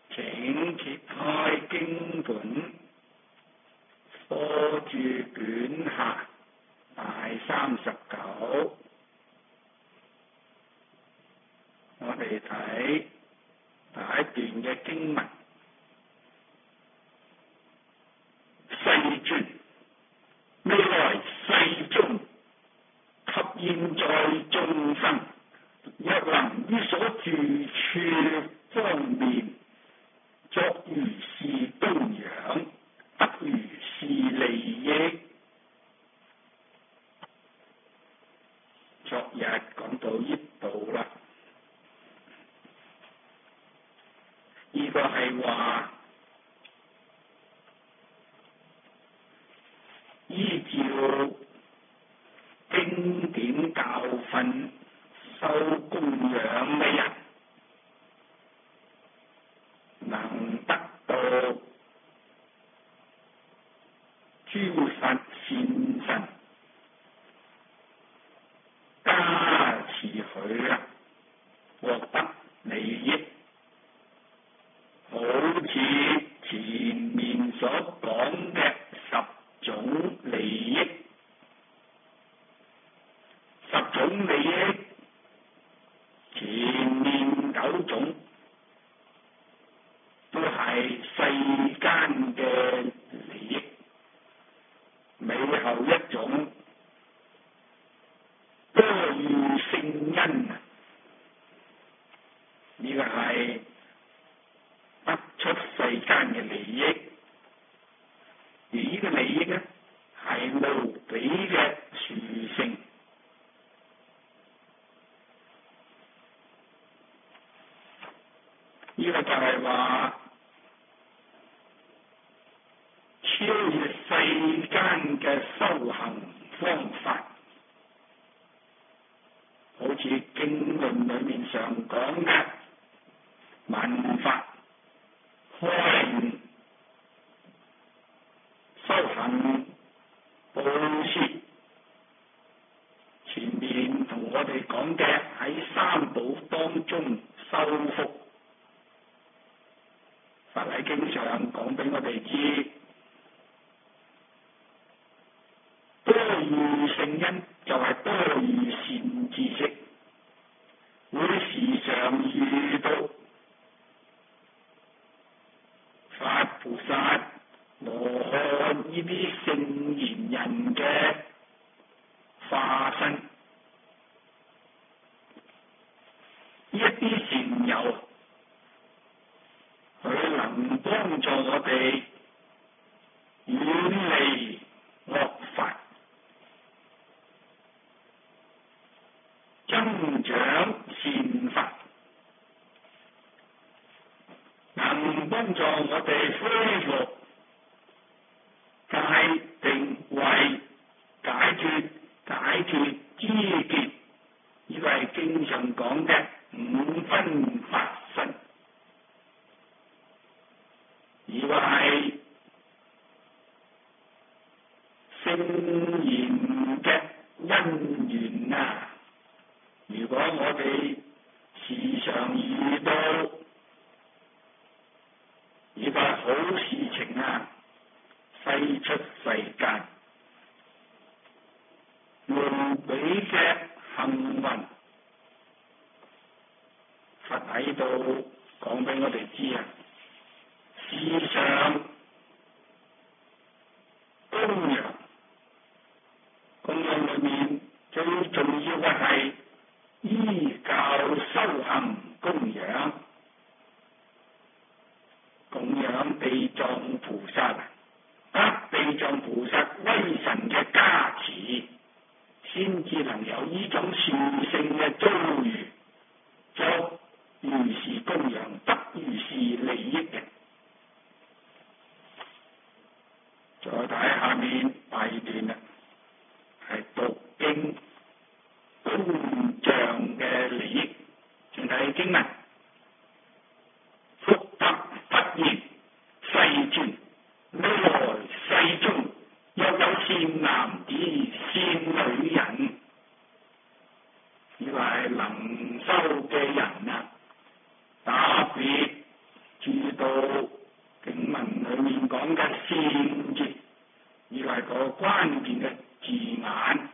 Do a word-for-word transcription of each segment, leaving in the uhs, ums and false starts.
請揭開經本科注卷下第三十九，我哋睇第一段嘅經文。世尊，未來世中及現在眾生，若能於所住處方面作如是供養，得如是利益。昨日講到呢度啦，呢、這個係話依照經典教訓受供養嘅人，能得到諸佛善神加持佢啊，獲得利益。好似前面所講嘅十種利益，十種利益，前面九種都係世間嘅利益，尾後一種多遇聖恩啊，呢個係得出世間嘅利益，而呢個利益呢係無比嘅殊勝。呢個就係話超越世間嘅修行方法，好似經論裏面常講嘅聞法、開悟、修行、布施，前面同我哋講嘅喺三寶當中修福，佛喺經上講俾我哋知，多遇聖恩就係多遇善知識，會時常遇到佛菩薩、羅漢呢啲聖賢人嘅化身，呢一啲善友，佢能幫助我哋遠離惡法，增長善法，能幫助我哋恢復戒定慧、解脫、解脫知見，呢個係經常講嘅五分法身。呢個係聖賢嘅因緣啊！如果我哋時常遇到呢個好事情啊，世出世間無比嘅幸運，佛喺度講俾我哋知啊！時常供養，供養裏面最重要嘅係依教修行供養，供養地藏菩薩，得地藏菩薩威神嘅加持，先至能有呢種殊勝嘅遭遇，作如是供養，得如是利益嘅。再睇下面第二段啦，係讀經供養嘅利益，請睇經文。福德不言，世尊，未來世中，若有善男子、善女人， 講嘅善字，呢個係個關鍵嘅字眼。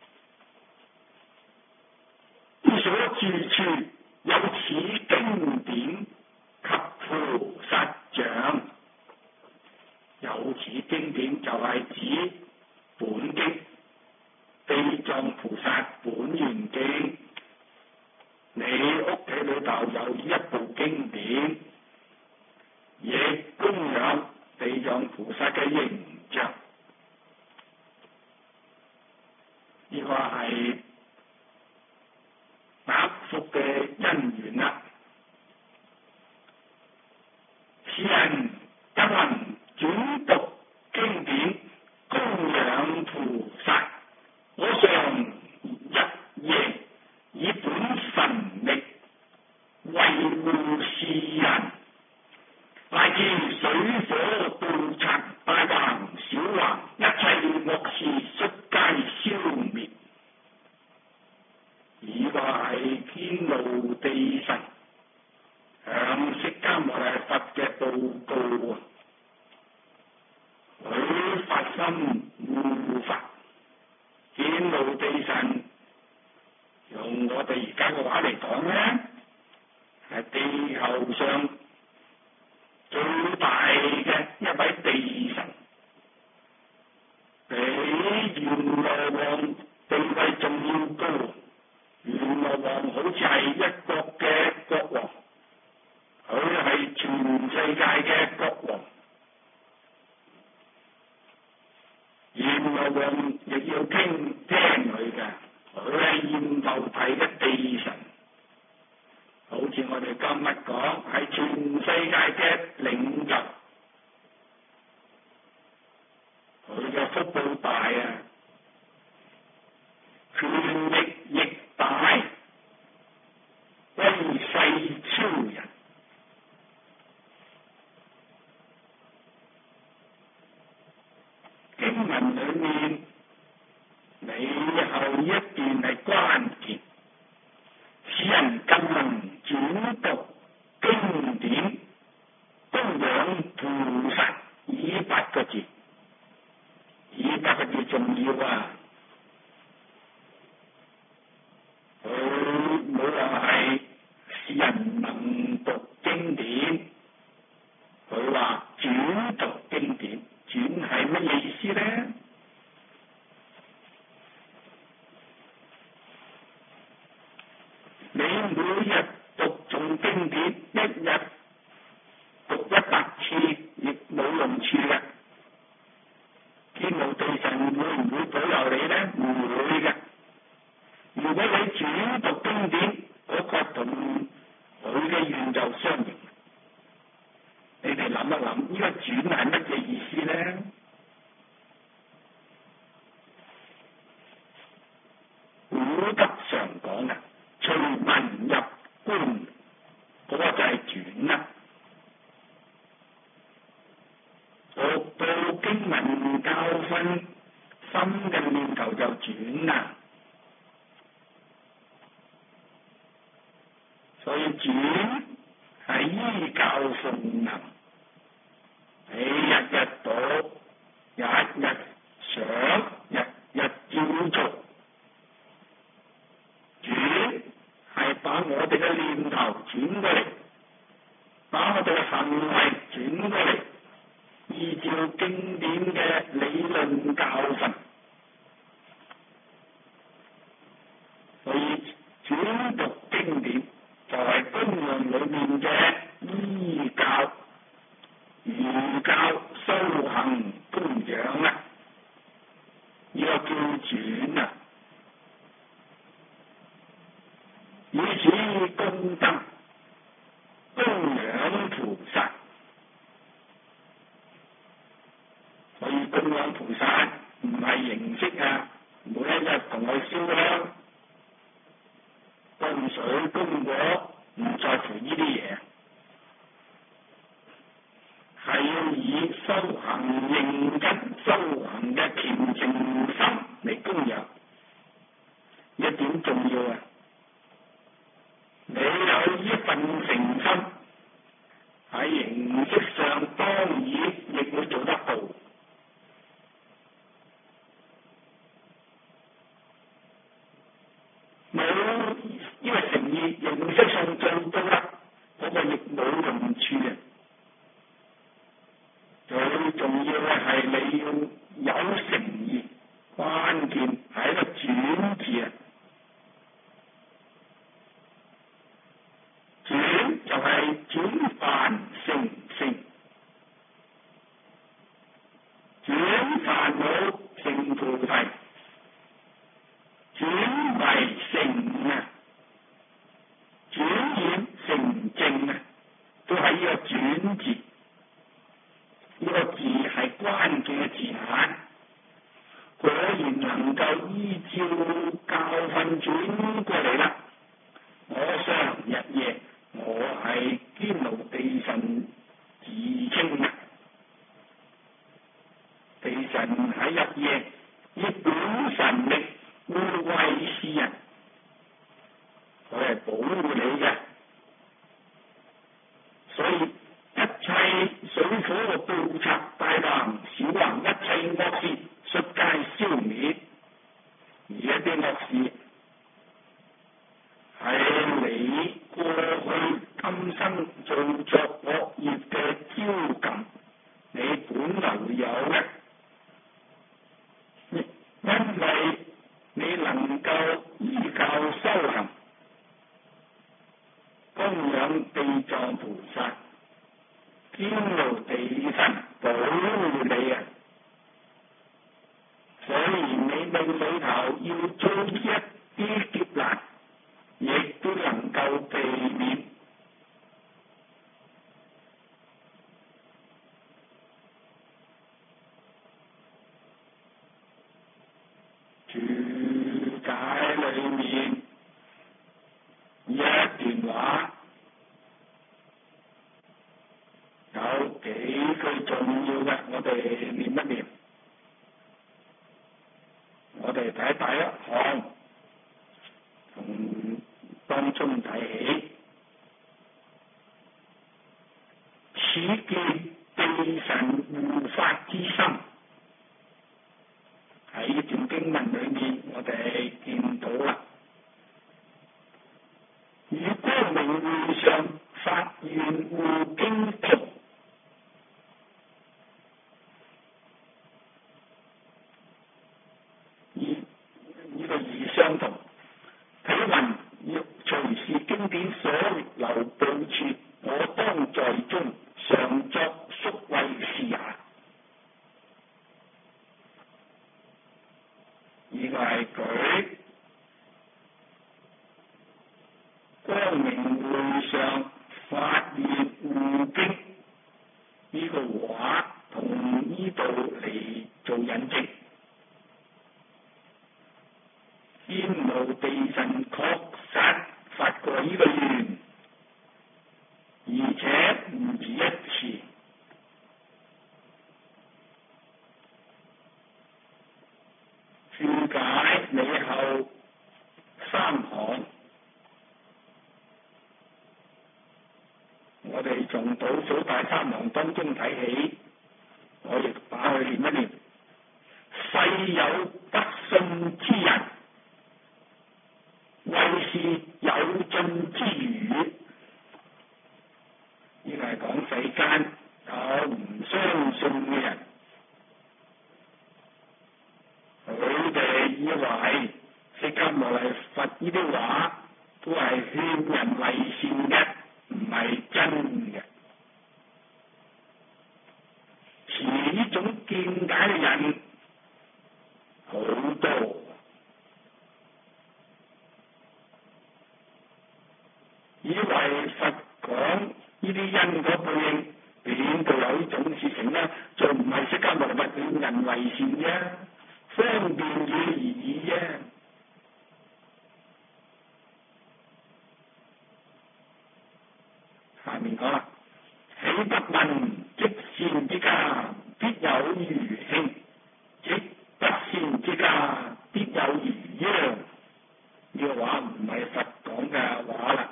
於所住處有此經典及菩薩像，有此經典就係指本經地藏菩薩本願經。你屋企裏頭有一部經典，亦供養地藏菩薩嘅形象，呢個係百福嘅因緣啦。此人一能轉讀經典，供養菩薩，我常日夜以本神力維護世人，乃至水火盜賊大橫小橫，一切惡事悉皆消滅。呢個係天露地神向釋迦牟尼佛嘅報告啊！佢發心護法，天露地神用我哋而家嘅話嚟講咧，係地球上最大嘅一位地神，比閻羅王地位仲要高。閻羅王好似係一國嘅國王，佢係全世界嘅國王。閻羅王亦要聽聽佢嘅，佢係閻浮提嘅地神，好似我哋今日講係全世界嘅領袖，佢嘅福報大啊，權力亦大，威勢超人。經文裏面尾後一段係關鍵，此人更能轉讀經典，供養菩薩，以八個字，以八個字重要啊！佢冇話係使人能讀經典，佢話轉讀經典，轉係乜嘢意思咧？你每日讀誦經典，一日讀一百次，亦冇用處嘅。天露地神會唔會保佑你咧？唔會嘅。如果你轉讀經典，嗰個同佢嘅願就相應。你哋諗一諗，呢個轉係乜嘢意思咧？古德常講嘅，隨文入觀，嗰個就係轉啦。讀到經文教訓，心嘅念頭就轉啦。所以轉係依教奉行，你日日讀，日日想，日日照做。轉係把我哋嘅念頭轉過嚟，把我哋嘅行為轉過嚟，依照經典嘅理論教訓。所以轉讀經典就係經論裏面嘅依教、如教修行供養啦，呢個叫轉啊！以此功德供養菩薩，所以供養菩薩唔係形式啊，每一日同佢燒香、供水、供果，唔在乎呢啲嘢，係要以修行認真修行嘅虔誠心嚟供養，一點重要啊！你有呢份誠心，喺形式上當然亦會做處啊！最重要嘅係你要有誠意，關鍵係一個轉字啊！轉就係轉凡成聖，轉煩惱成菩提，轉迷成啊，轉染成淨啊，都係呢個轉字。呢個字係關鍵嘅字眼，果然能夠依照教訓轉過嚟啦。我想日夜，我係堅牢地神自稱嘅。地神喺日夜以本神力護衛世人，佢係保護你嘅，所以一切水火嘅盜賊大橫小橫，一切惡事悉皆消滅。而一啲惡事係你過去今生做作惡業嘅招感，你本來會有嘅，因為你能夠依靠修行，供養地藏菩薩，堅牢地神保護你啊！所以你命裏頭要遭一啲劫難，亦都能夠避免。注解裏面一段話有幾句重要嘅，我哋念一念。我哋睇第一項，從當中睇起，此見地神護法之心。喺呢段經文裏面，我哋見到啦，與光明會上發願護經同。呢個義相同，體雲若隨是經典所留報處，我當在中常作宿衛是也。呢個係舉光明會上發願護經呢個話同呢度嚟做引證。堅牢地神確實發過呢個願，而且唔止一次。注解尾後三行，我哋從倒數第三行當中睇起，我亦把佢念一念。世有不信之人，為是有盡之語。呢個係講世間有唔相信嘅人，佢哋以為釋迦牟尼佛呢啲話都係勸人為善嘅，唔係真嘅。持呢種見解嘅人好多。以為佛講呢啲因果報應，邊度有呢種事情呢？仲唔係釋迦牟尼佛勸人為善啫，方便語而已啫。下面講啦，豈不聞積善之家必有餘慶，積不善之家必有餘殃。呢個話唔係佛講嘅話啦。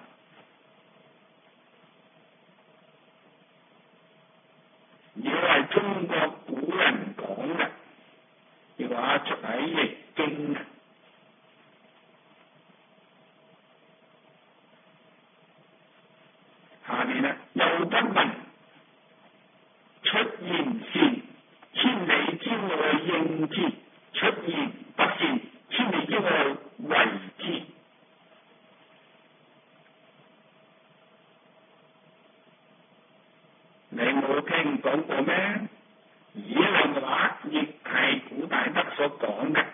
呢個係中國古人講嘅，呢個話出喺《易經》啊。下面咧，又不聞你冇聽講過咩？以上嘅話亦係古大德所講嘅，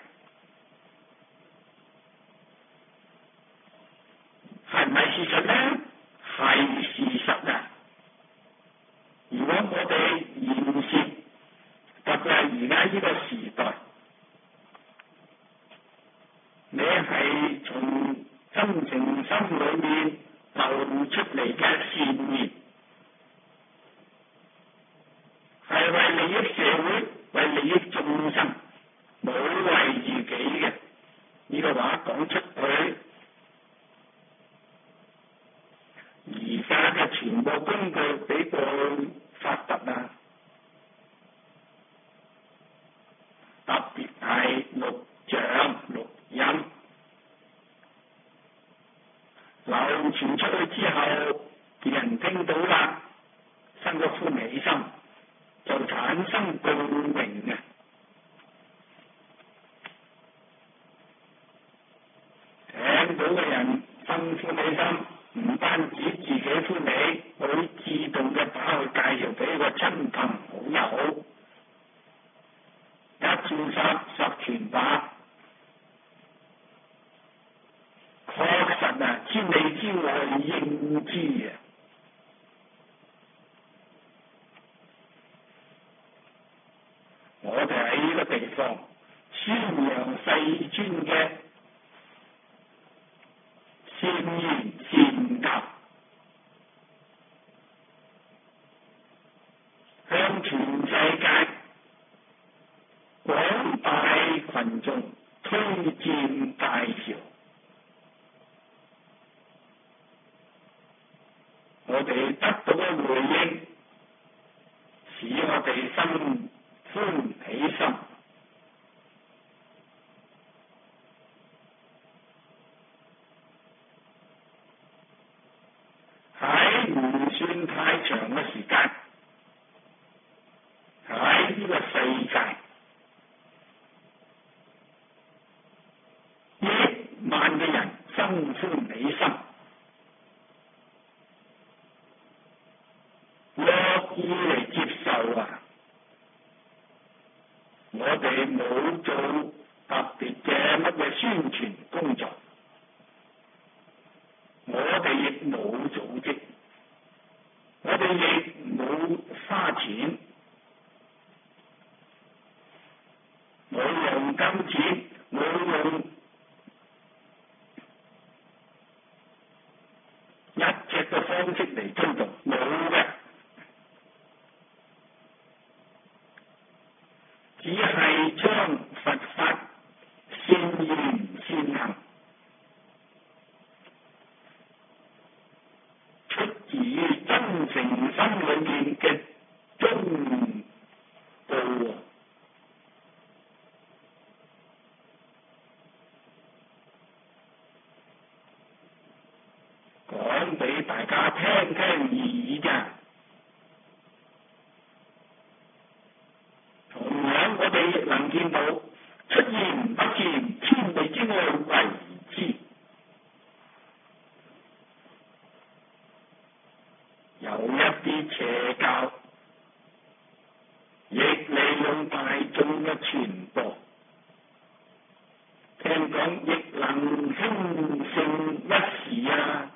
係唔係事實咧？係事實啊！如果我哋現時特別係而家呢個時代，你係從真誠心裏面流出嚟嘅善言，係為利益社會、為利益眾生，冇為自己嘅呢個話講出去，而家嘅傳播工具比較發達啊！特別係錄像、錄音流傳出去之後，別人聽到啦，生咗歡喜心，就產生共鳴嘅。聽到嘅人生歡喜心，唔單止自己歡喜，會自動嘅打去介紹俾個親朋好友，一傳十，十傳百。確實啊，千里之外應知啊！我哋喺呢個地方宣揚世尊嘅善言善教，向全世界廣大群眾推薦介紹。我哋得到嘅回應，使我哋心歡喜心。喺唔算太長嘅時間，喺呢個世界，億萬嘅人心歡喜心。樂意嚟接受啊！我哋冇做特別嘅乜嘢宣傳工作，我哋亦冇組織，我哋亦冇花錢，冇用金錢，冇用一切嘅方式嚟推動，冇嘅。只係將佛法善言善行出自於真誠心裏面嘅忠告啊！講俾大家聽聽而已啫。我哋亦能見到出現不見，千里之外為之。有一啲邪教，亦利用大眾嘅傳播，聽講亦能興盛一時啊！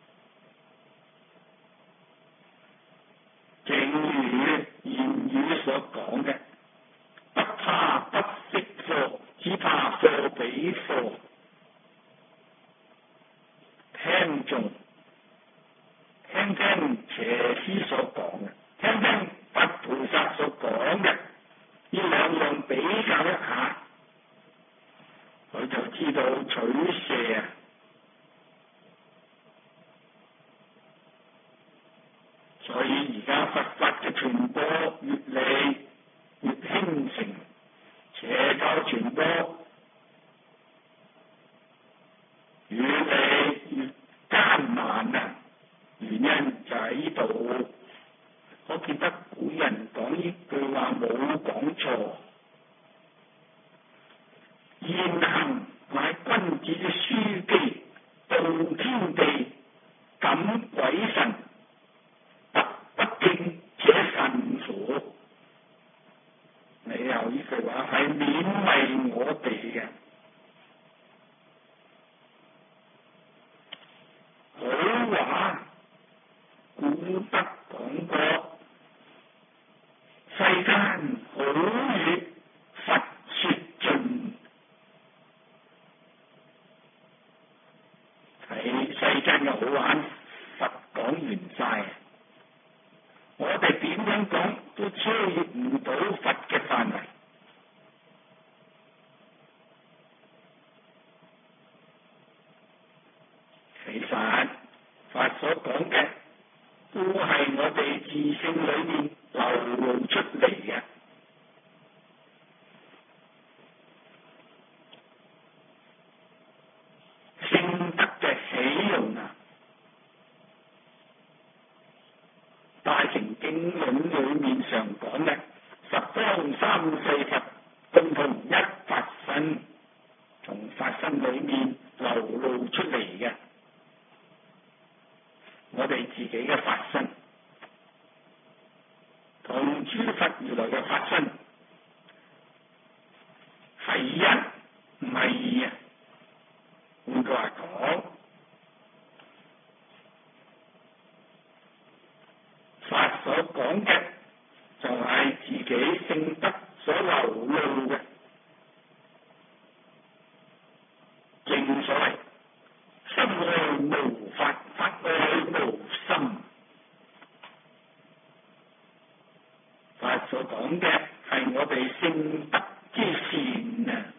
正如言語所講嘅。不怕不識貨，只怕貨比貨。聽眾聽聽邪師所講嘅，聽聽佛菩薩所講嘅，呢兩樣比較一下，佢就知道取捨啊！所以而家佛法嘅傳播越嚟越興盛，邪教傳播越嚟越艱難啊！原因就喺呢度。我記得古人講呢句話冇講錯，言行乃君子之樞機，動天地，感鬼神，特不敬者我哋點樣講都超越唔到佛嘅範圍。其實佛所講嘅都係我哋自性裏面流露出嚟嘅聖德嘅喜用啊！大乘經論裏面常講嘅十方三世佛共同一法身，從法身裏面流露出嚟嘅，我哋自己嘅法身同諸佛如來嘅法身係一唔係二啊！換句話講，法所講嘅就係自己聖德所流露嘅，正所謂心外無法，法外無心。法所講嘅係我哋聖德之善啊！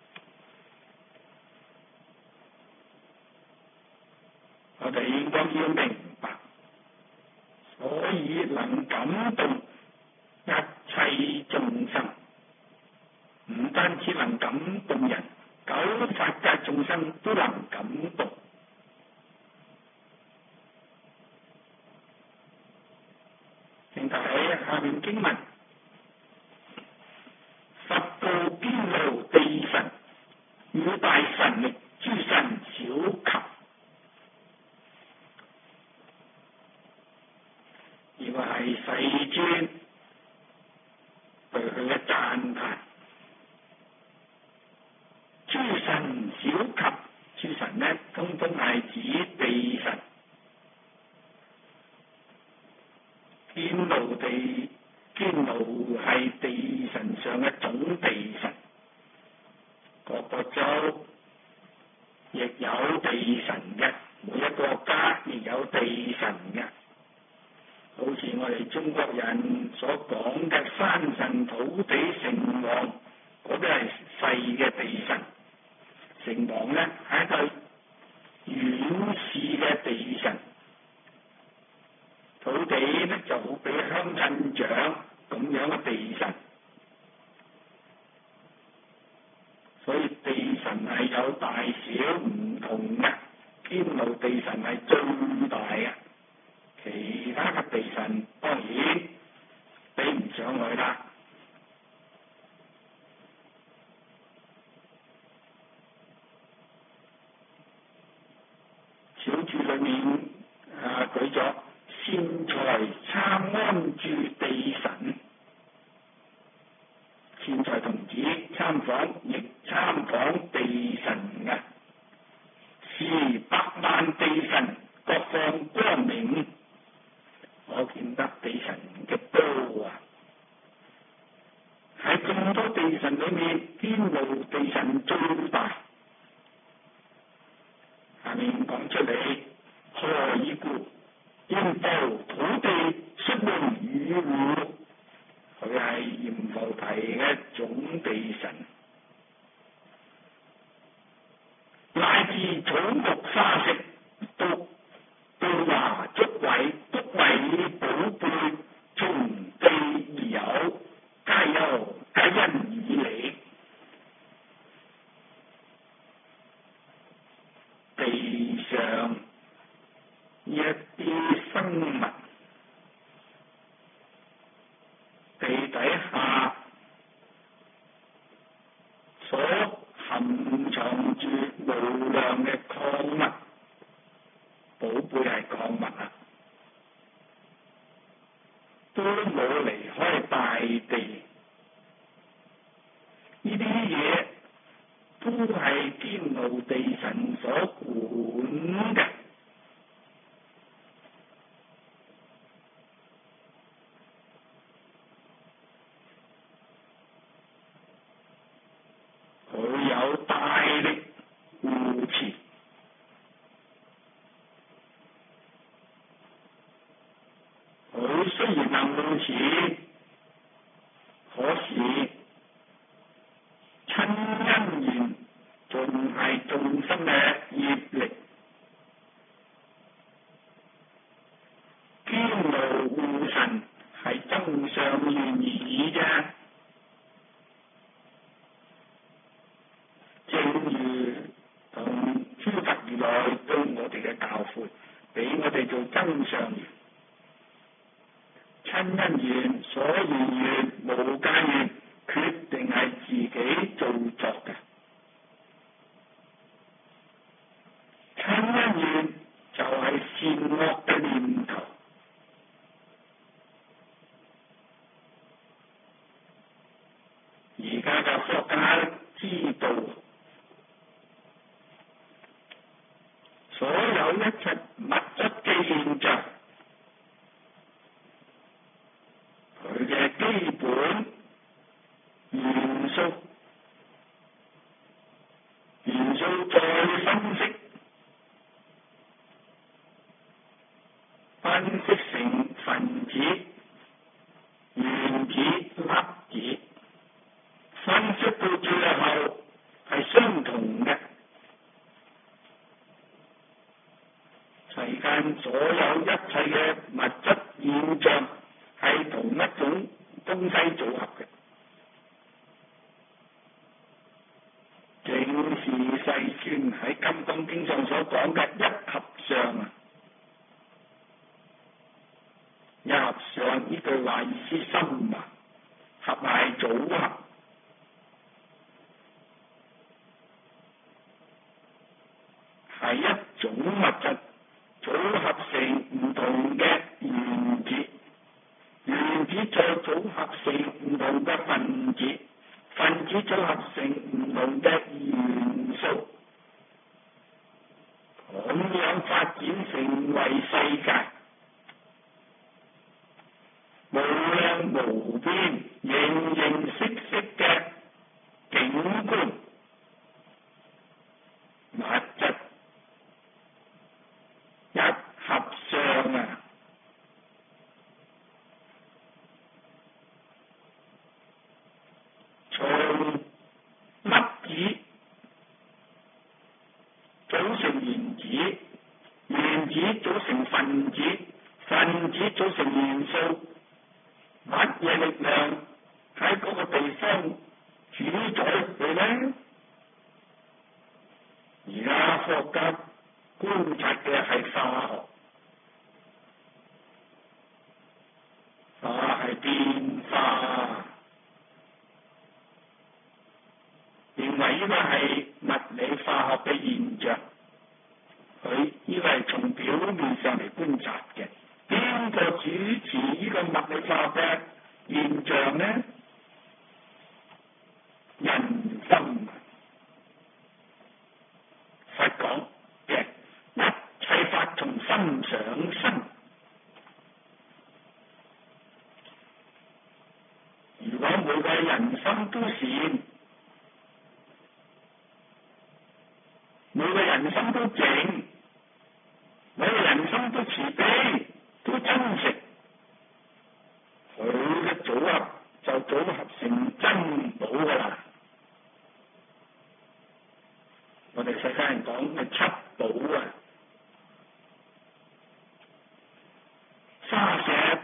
我哋應該要明白，所以能感動一切眾生，唔單止能感動人，九法界眾生都能感動。請睇下面經文：佛道堅牢地神，與大神力，諸神小及。呢個係世尊對佢嘅讚歎。諸神小及，諸神呢，通通係指地神。堅牢地，堅牢係地神上嘅總地神。各個州亦有地神嘅，每一個國家亦有地神嘅。好似我哋中國人所講嘅山神、土地、城隍，嗰啲係細嘅地神。城隍呢係一個遠視嘅地神，土地呢就好比鄉鎮長咁樣嘅地神。所以地神係有大小唔同嘅，堅牢地神係最大嘅。其他嘅地神當然比唔上去啦。小注裏面啊舉咗善財參安住地神，善財童子參訪亦參訪地神嘅，是百萬地神各放光明。我見得地神嘅多啊！喺咁多地神裏面，堅牢地神最大。下面講出嚟，何以故？因道土地xuất門與護，佢係閻浮提嘅總地神，乃至草木沙石都都華足偉，足偉寶貝，從地而有，皆有皆因以嚟。地上一啲生物，地底下所含藏住無量嘅礦物，寶貝係礦物啊，都冇離開大地。呢啲嘢都係堅牢地神所管嘅。佢有大力護持，佢雖然能如此，可是親因緣仲係眾生嘅業力，堅牢護神係增上緣而已啫。正如同諸佛如來對我哋嘅教誨，俾我哋做增上緣。親因緣、所緣緣、無間緣，決定係自己造作嘅。親因緣就係善惡嘅念頭。而家嘅科學家知道，所有一切物質嘅現象，佢嘅基本元素，元素再分析，分析成分子、原子、粒子，分析到最後係相同嘅。世間所有一切嘅物質現象係同一種東西組合嘅，正是世尊喺《金剛經》上所講嘅一合相啊！一合相呢句話意思深啊，合係組合，係一種物質組合成唔同嘅原子，原子再組合成唔同嘅分子，分子組合成唔同嘅元素，咁樣發展成為世界，無量無邊、形形色色嘅景觀物質一合相啊！從粒子組成原子，原子組成分子，分子組成元素，乜嘢力量喺嗰個地方主宰佢呢？而家科學家觀察嘅係化學，化係變化，認為呢個係物理化學嘅現象，佢呢個係從表面上嚟觀察嘅。邊個主持呢個物理化學嘅現象呢？人心。佛講嘅一切法從心想生，如果每個人心都善，每個人心都靜，每個人心都慈悲，都真誠，佢嘅組合就組合成珍寶噶啦。我哋世間人講嘅七寶啊，沙石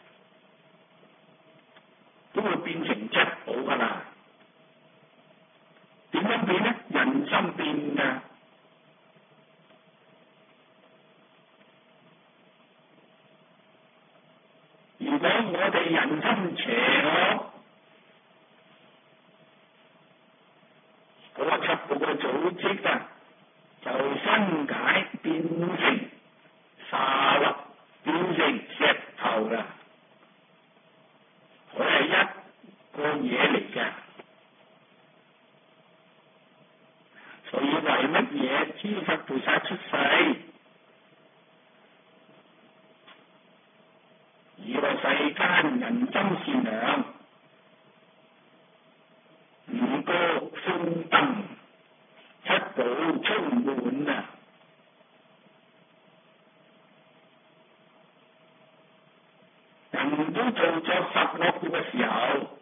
都會變成七寶噶啦。點樣變呢？人心變㗎。如果我哋人心邪惡，嗰個七寶嘅組織啊，就分解變成沙粒，變成石頭啦。佢係一個嘢嚟嘅，所以為乜嘢諸佛菩薩出世？如果世間人心善良，五穀豐登，七寶充滿啊！人都做咗十惡業嘅時候，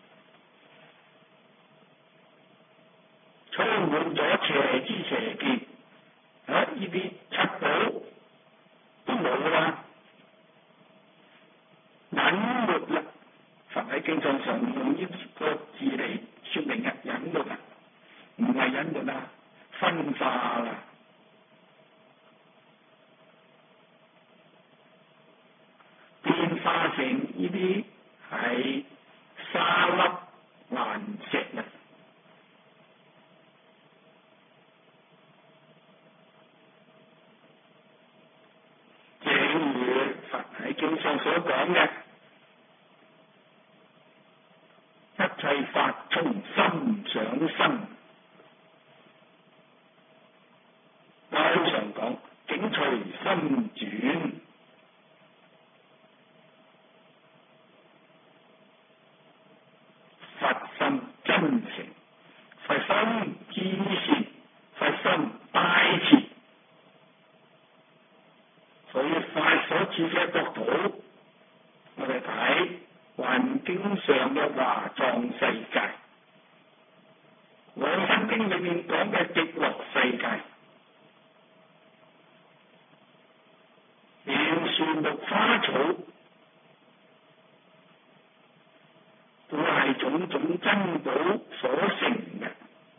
充滿咗邪知邪見，啊！呢啲七寶都冇啦，隱沒啦。佛喺經上常用呢個字嚟說明嘅隱沒啊，唔係隱沒啊，分化啦。變化成呢啲係沙粒爛石啊！正如佛喺經上所講嘅，一切法從心想生。經常講境隨心轉。佛心真誠，佛心至善，佛心大慈。所以法所處嘅國土，我哋睇環境上嘅華藏世界，往生經裏面講嘅極樂世界，連樹木花草都係種種珍寶所成嘅，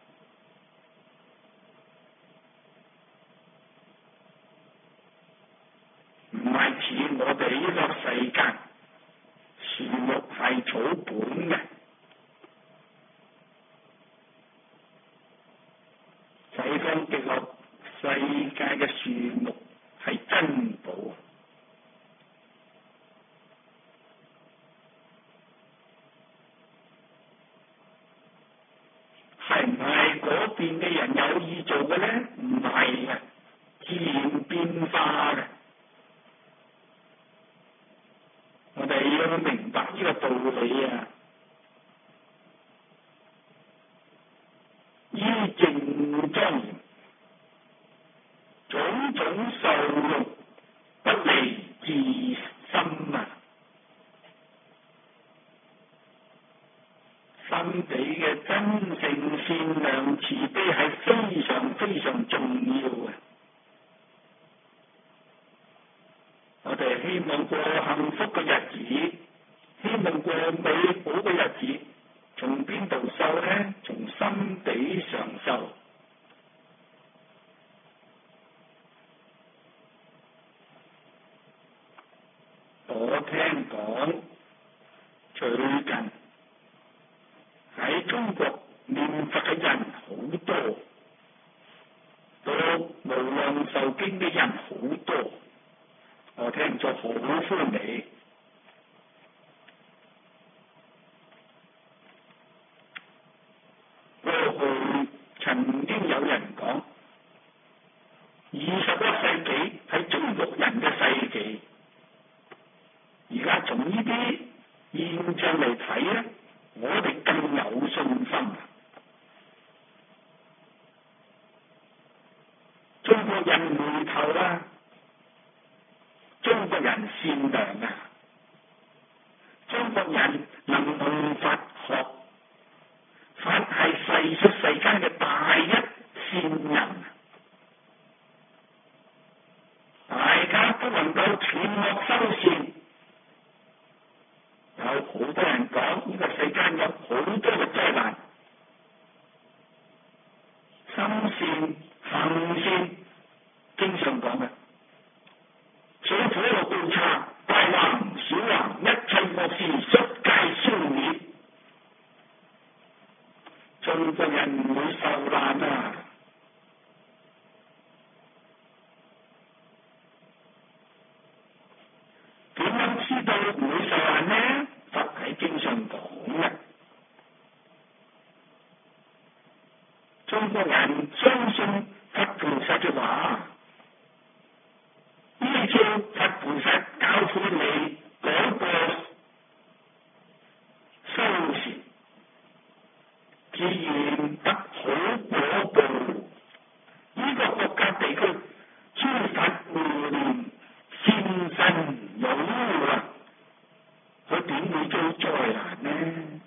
唔係似我哋呢個世界，樹木係草本嘅，西方極樂世界嘅樹木係珍寶。係唔係嗰邊嘅人有意做嘅咧？唔係嘅，自然變化嘅。我哋要明白呢個道理啊！依正莊嚴，種種受用不離自心啊！心地嘅真誠善良慈悲係非常非常重要嘅。我哋希望過幸福嘅日子，希望過美好嘅日子，從邊度受咧？從心地上受。我聽講最近喺中國念佛嘅人好多，讀無量壽經嘅人好多，我聽咗好歡喜。過去曾經有人講，二十一世紀係中國人嘅世紀，而家從呢啲現象嚟睇咧，我哋更有信心。中國人回頭啦，中國人善良啊，中國人能同佛學，佛係世出世間嘅大一善人，大家都能夠斷惡修善。有好多人講呢個世間有好多嘅災難，心善行善，經常講嘅，水火六道查，大橫小橫，一切惡事悉皆消滅。中國人唔會受難啊！點樣知道唔會受難呢？佛喺經上講嘅，中國人相信佛菩薩嘅話，依照佛菩薩教誨你嗰個修持，自然得好果報。呢個國家地區諸佛護念，善神擁護啊！好佢點會遭災難呢？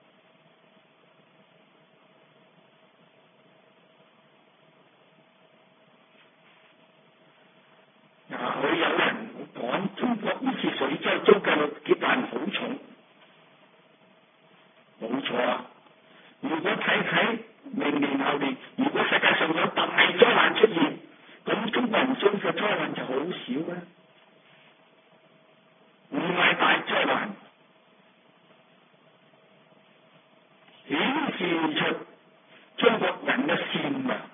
也許有人講中國呢次水災遭嘅劫難好重，冇錯啊！如果睇睇明年後年，如果世界上有大災難出現，咁中國人遭嘅災難就好少啦，唔係大災難，顯示出中國人嘅善良，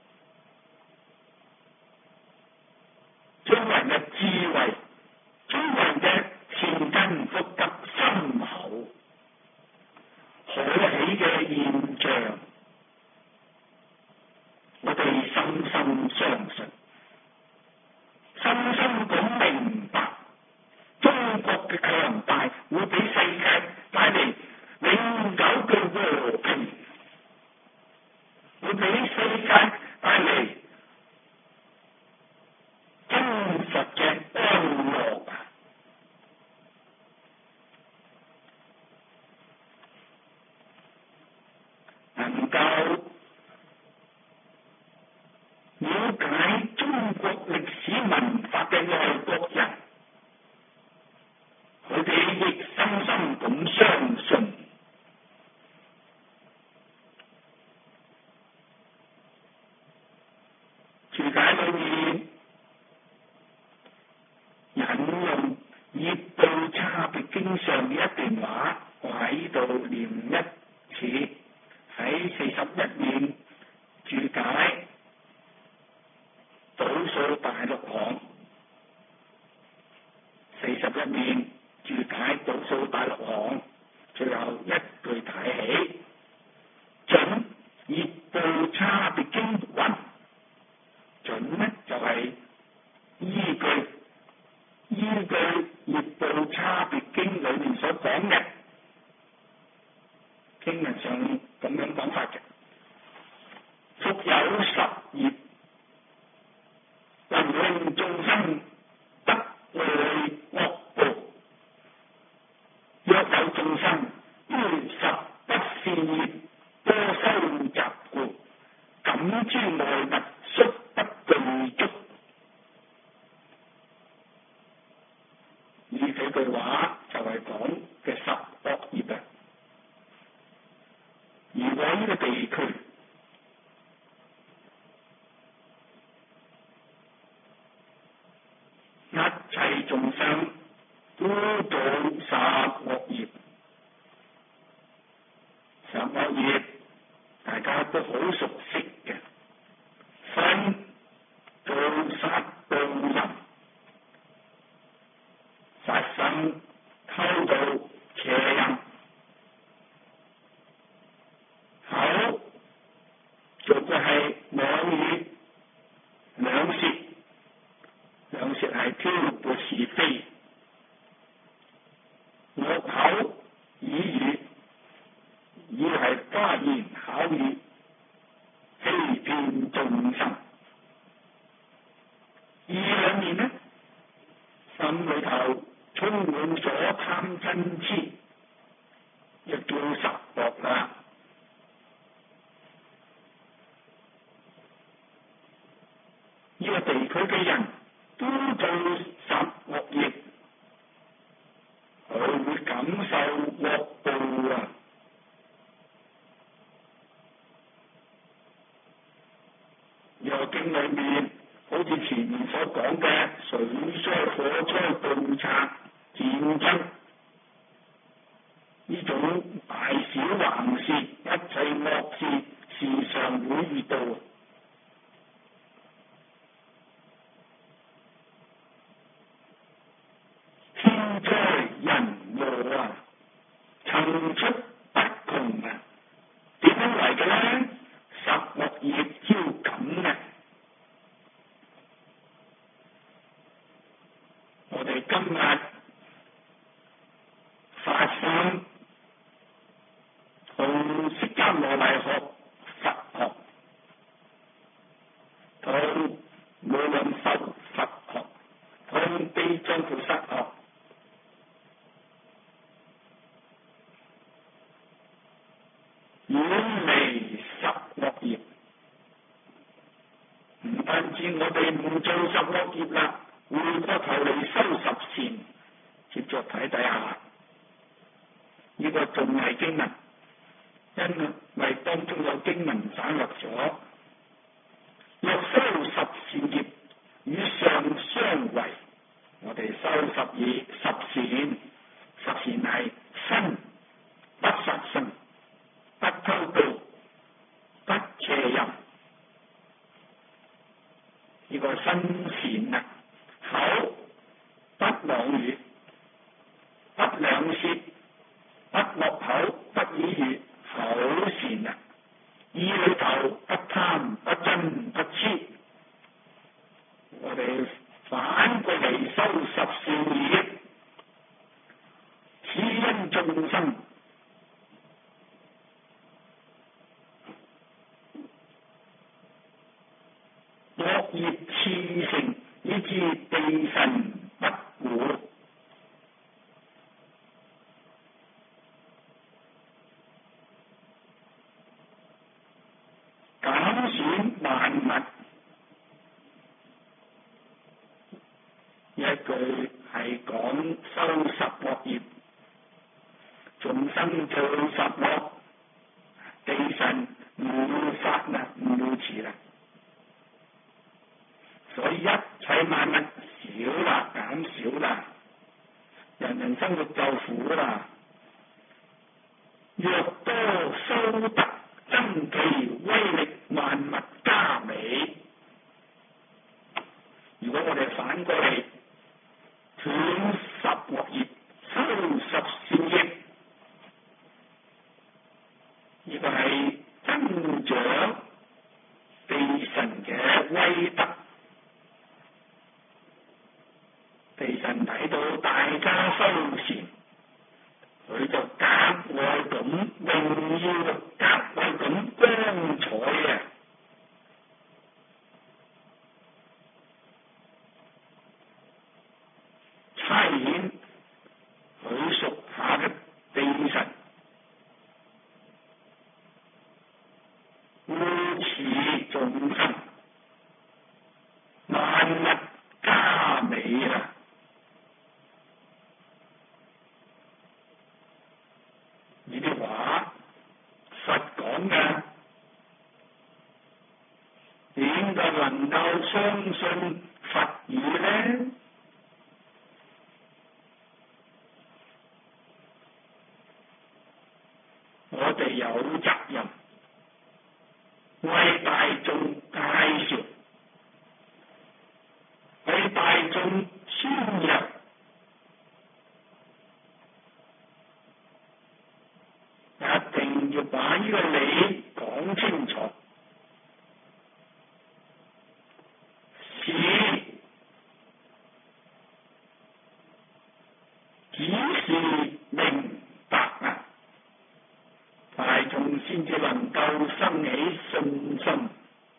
中國人嘅智慧，中國人嘅前根福德深厚，可喜嘅現象，我哋深深相信，深深咁明白，中國嘅強大會俾世界帶嚟永久嘅和平，會俾世界帶嚟真實嘅安樂啊！能夠了解中國歷史文化嘅外國人，佢哋亦深深咁相信，注解裏面引用葉道差別經上嘅一段話，我喺度念一次，喺四十一面注解倒數第六行，四十一面注解倒數第六行，最後一句睇起，準葉道差別經云，準呢就係、是、依據依據葉道差別經裏面所講嘅經文上咁樣講法嘅，復有十業，能令眾生得離惡報。若有眾生於十不善業多修習故，感諸外物悉不具足。呢幾句話就係講嘅十惡業啊！而我呢個地區，一切眾生都做十惡業，十惡業大家都好熟悉嘅，分做殺盜淫、殺生、偷盜、邪淫。口做嘅係兩語兩舌，兩舌係挑撥是非；惡口耳語，耳係花言巧語，欺騙眾生。意裏面呢，心裏頭充滿咗貪嗔痴，亦叫十惡啦。呢個地區嘅人都做十惡業，佢會感受惡報啊！呢個經裏面，好似前面所講嘅水災、火災、盜賊、戰爭，呢種大小橫事，一切惡事，時常會遇到。天災人禍啊，層出不窮啊！點樣嚟嘅咧？十惡業招感啊！我哋今日發心同釋迦牟尼學佛學， 遠離十惡業。唔單止我哋唔做十惡業啦，回過頭嚟修十善。接着睇睇下，呢個仲係經文，因為當中有經文省略咗。若修十善業，與上相違。我哋修十二十善，十善係身不殺生，不偷盜，不邪淫。呢個身善啊，口不妄語，不兩舌，不惡口，不綺語，口善啊。意裏頭不貪，不嗔，不痴。我哋反過嚟修十善業，施恩眾生，惡業熾盛，以致地神不護。減損萬物，一句係講修十惡業，眾生做十惡，地神唔會殺啦，唔會治啦。所以一切萬物少啦，減少啦，人人生活就苦啦。若多修德，增其威力，萬物加美。如果我哋反過嚟斷十惡業，修十善業，呢個係增長地神嘅威德。地神睇到大家修善，佢就格外咁榮耀，格外咁光彩啊！差遣佢屬下嘅地神護持眾生，萬物加美啊！呢啲話實講嘅，點解能夠相信佛語呢？我哋有責任為大眾介紹，為大眾宣揚，一定要把呢個理講清楚，使指示明白啊！大眾先至能夠生起信心。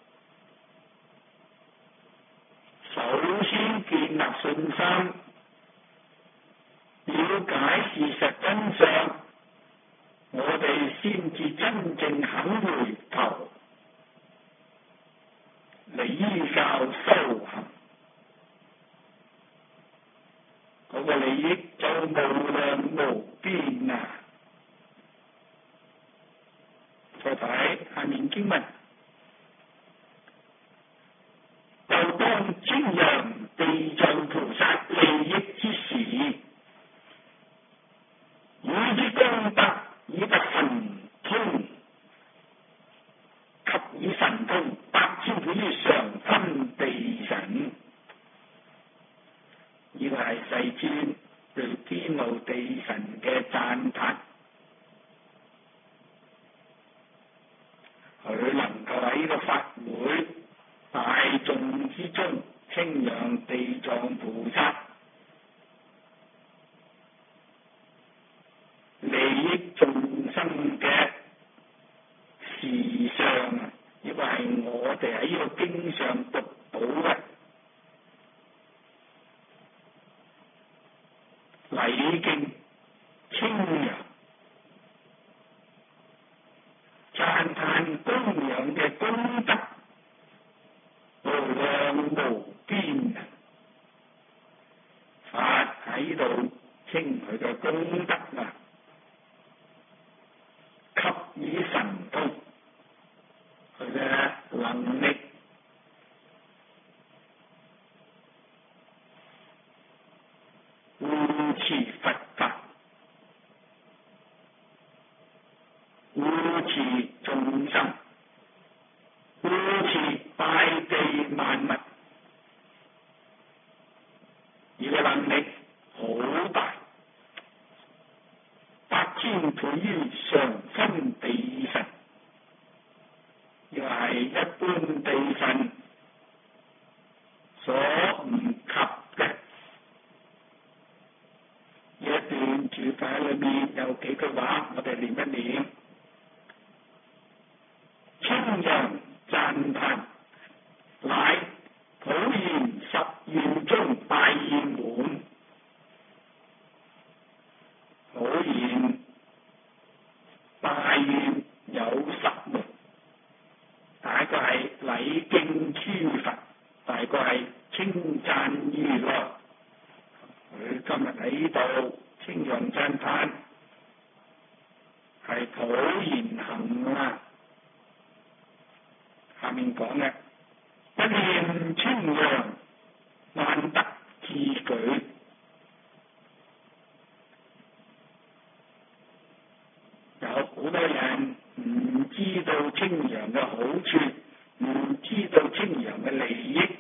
首先建立信心，了解事實真相，我哋先至真正肯回頭嚟依教修行，嗰個利益就無量無邊啊！再睇下面經文，又當瞻仰地藏菩薩利益之時，與之功德以得神通，及以神通百千倍於上分地神。呢個係世尊對天路地神嘅讚歎。佢能夠喺呢個法會大眾之中稱揚地藏菩薩，利益眾生嘅事相啊！呢個係我哋喺呢個經上讀到嘅禮敬稱揚。 功德啊，給予神通，佢嘅能力護持佛法，護持眾生，護持大地萬物，而個能力好大，百千倍於上分地神，又係一般地神所唔及嘅。呢一段注解裏面有幾句話，我哋念一念。稱揚讚歎，乃普賢十願中大現門。普賢大願有十門，大概係禮敬諸佛，大概係稱讚如來。佢今日喺度稱揚讚歎，係普賢行啊！下面講嘅一念稱揚，萬德自舉。有好多人唔知道稱揚嘅好處，唔知道稱揚嘅利益。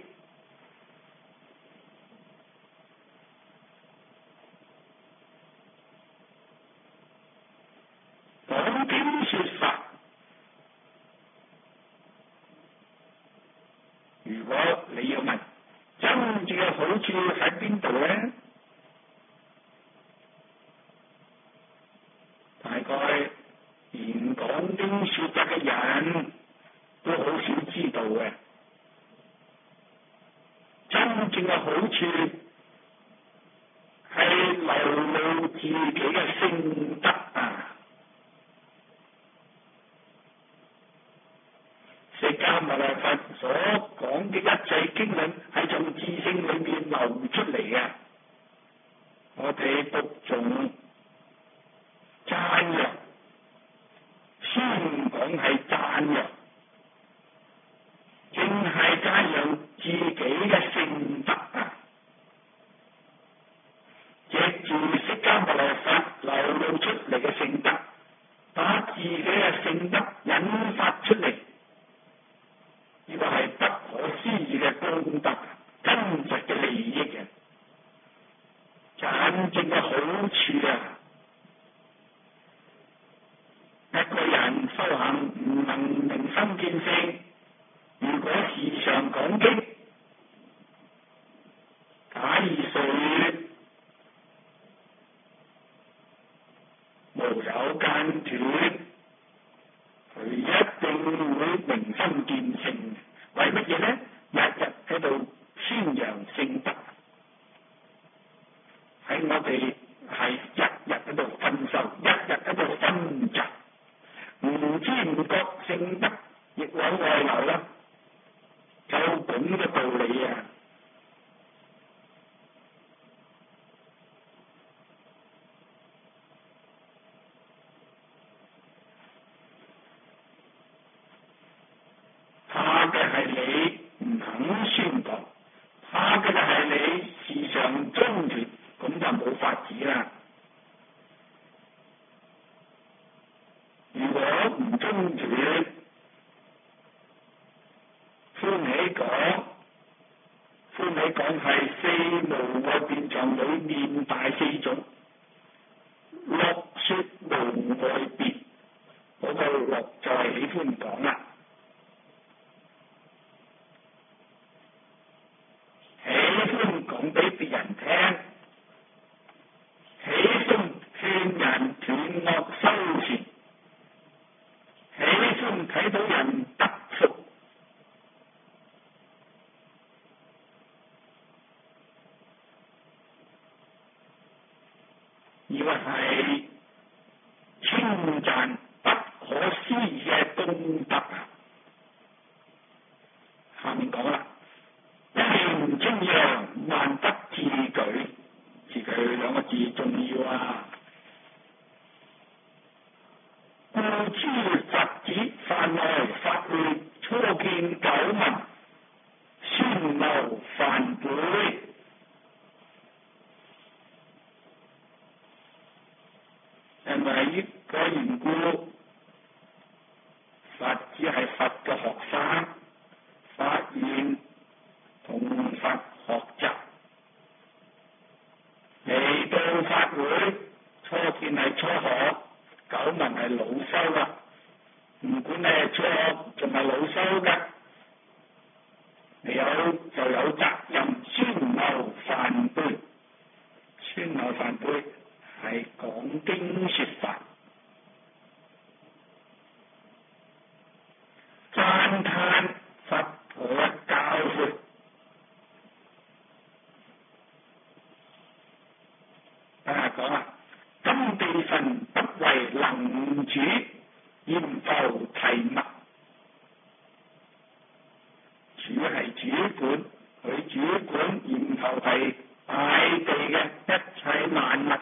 講經說法，如果你要問真正嘅好處喺邊度咧？大概連講經說法嘅人都好少知道嘅。真正嘅好處係流露自己嘅聖德啊！釋迦牟尼佛所講嘅一切經論係從自性裏面流出嚟嘅。我哋讀誦讚揚，先講係讚揚，淨係讚揚自己嘅聖德啊！藉住釋迦牟尼佛流露出嚟嘅聖德，把自己嘅聖德引發出嚟。呢個係不可思議嘅功德，真實嘅利益嘅，真正嘅好處啊！一個人修行唔能明心見性，如果時常講經，假以歲月，無有間斷，佢一定會明心見性。為乜嘢咧？日日喺度宣揚聖德，喺我哋係日日喺度分修，日日喺度分集，唔知唔覺聖德亦往外流啦，就咁嘅道理啊！怕嘅係你唔肯宣講，怕嘅就係你時常中斷，咁就冇法子啦。如果唔中斷，歡喜講，歡喜講係四無我辯場裏面大四種，樂說無外別，嗰個樂就係喜歡講啦。喜歡講俾別人聽，喜歡勸人斷惡修善，喜歡睇到人得福。呢個係稱讚因為呢個緣故，佛只係佛嘅學生，發現同佛學習，嚟到法會，初見係初學，九聞係老修噶，唔管你係初學仲係老修嘅，你有就有責任宣漏梵唄，宣漏梵唄係講經說法，讚歎佛陀嘅教誨。等下講啊，今地神不為能主，閻浮提默。主係主管，佢主管閻浮提大地嘅一切萬物，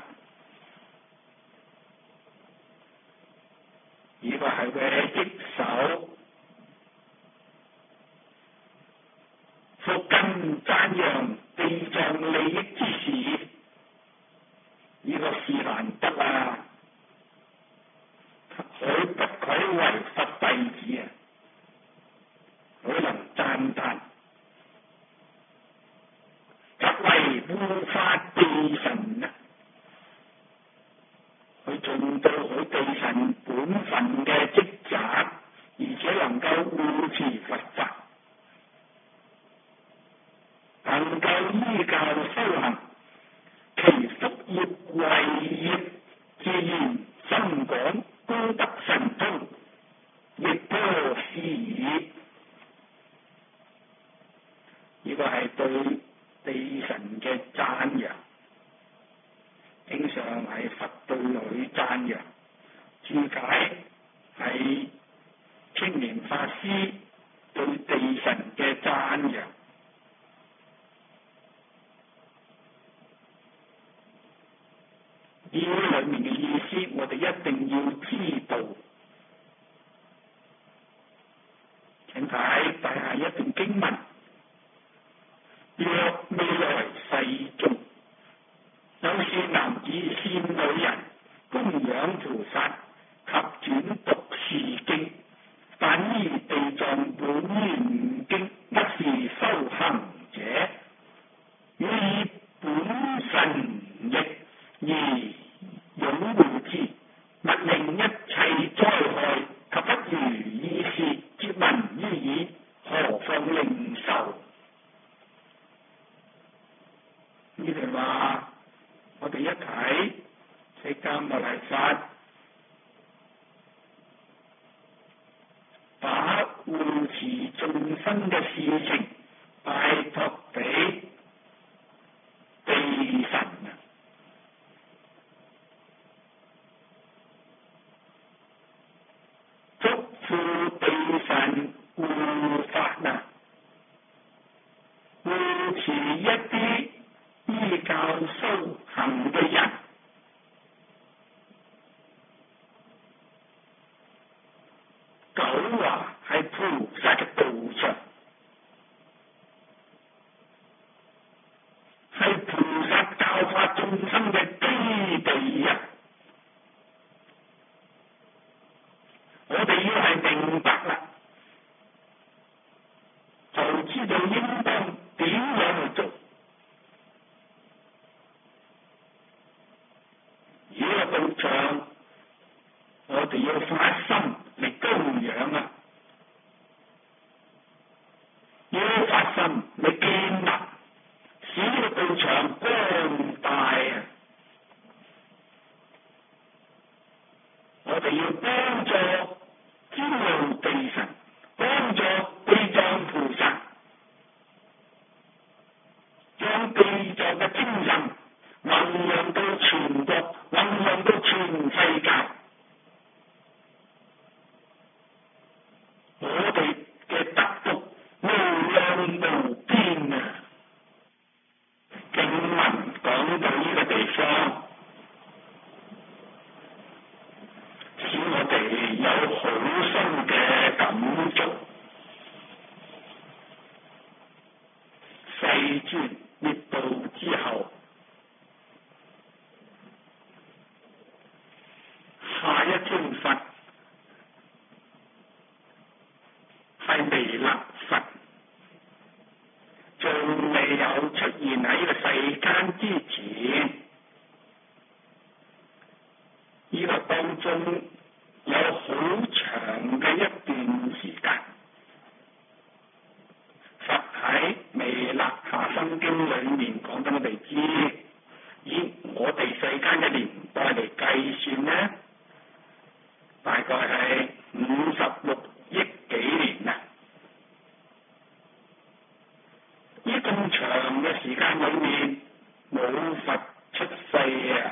呢個係佢嘅職守。復更讚揚地藏利益之事，呢個事難得啊！佢不愧為佛弟子啊！佢能讚歎，則為護法地神啊！佢做到佢地神本分嘅職責，而且能夠護持佛法，能夠依教修行，其福業為業，自然深廣，功德神通，亦多是矣。呢個係對地神嘅讚揚，經常係佛對佢讚揚。注解係青蓮法師對地神嘅讚揚。呢裏面嘅意思，我哋一定要知道。請睇大下一段經文：若未來世中，有善男子善女人，供養菩薩及轉讀是經，但依地藏本願經，不是修行者，予以本身益而擁護之，勿令一切災害及不如意事接聞於耳，何況領受？呢句話我哋一睇，釋迦牟尼佛把護持眾生嘅事情拜託俾地神啊！囑咐地神護法啊，護持一啲依教修行嘅人，九華係菩薩嘅道場，係菩薩教化眾生嘅基地啊！我哋要係明白啦，就知道應當點樣去做。呢個道場，我哋要發心嚟供養啊，要發心嚟建立，使呢個道場光大啊！我哋要幫助招搖地神，幫助地藏菩薩，將地藏嘅精神弘揚到全國，弘揚到全世界。我哋嘅德福無量無邊啊！經文講到呢個地方，使我哋有好深嘅感一尊佛係彌勒佛，仲未有出現喺呢個世間之前，呢、這個當中有好長嘅一段時間，佛喺彌勒下生經裏面講俾我哋知，以我哋世間嘅年代嚟計算呢，大概係五十六億幾年啊！呢咁長嘅時間裏面，冇佛出世啊，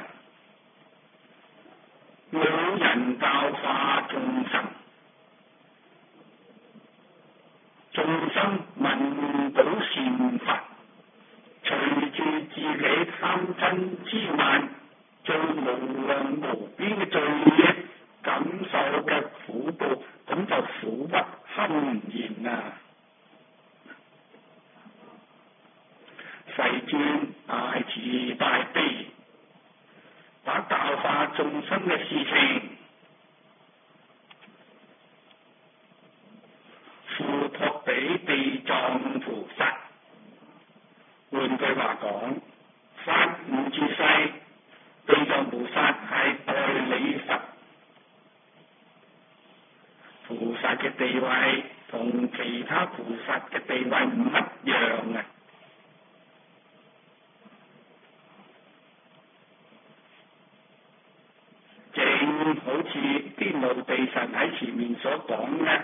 冇人教化眾生，眾生聞到善法，隨住自己貪嗔痴慢，做無量無邊嘅罪業，感受嘅苦報，咁就苦不堪言啊！世尊大慈大悲，把教化眾生嘅事情付託俾地藏菩薩。換句話講，法唔住世，地藏菩薩係代理佛，菩薩嘅地位同其他菩薩嘅地位唔一樣啊！正好似天奴地神喺前面所講嘅，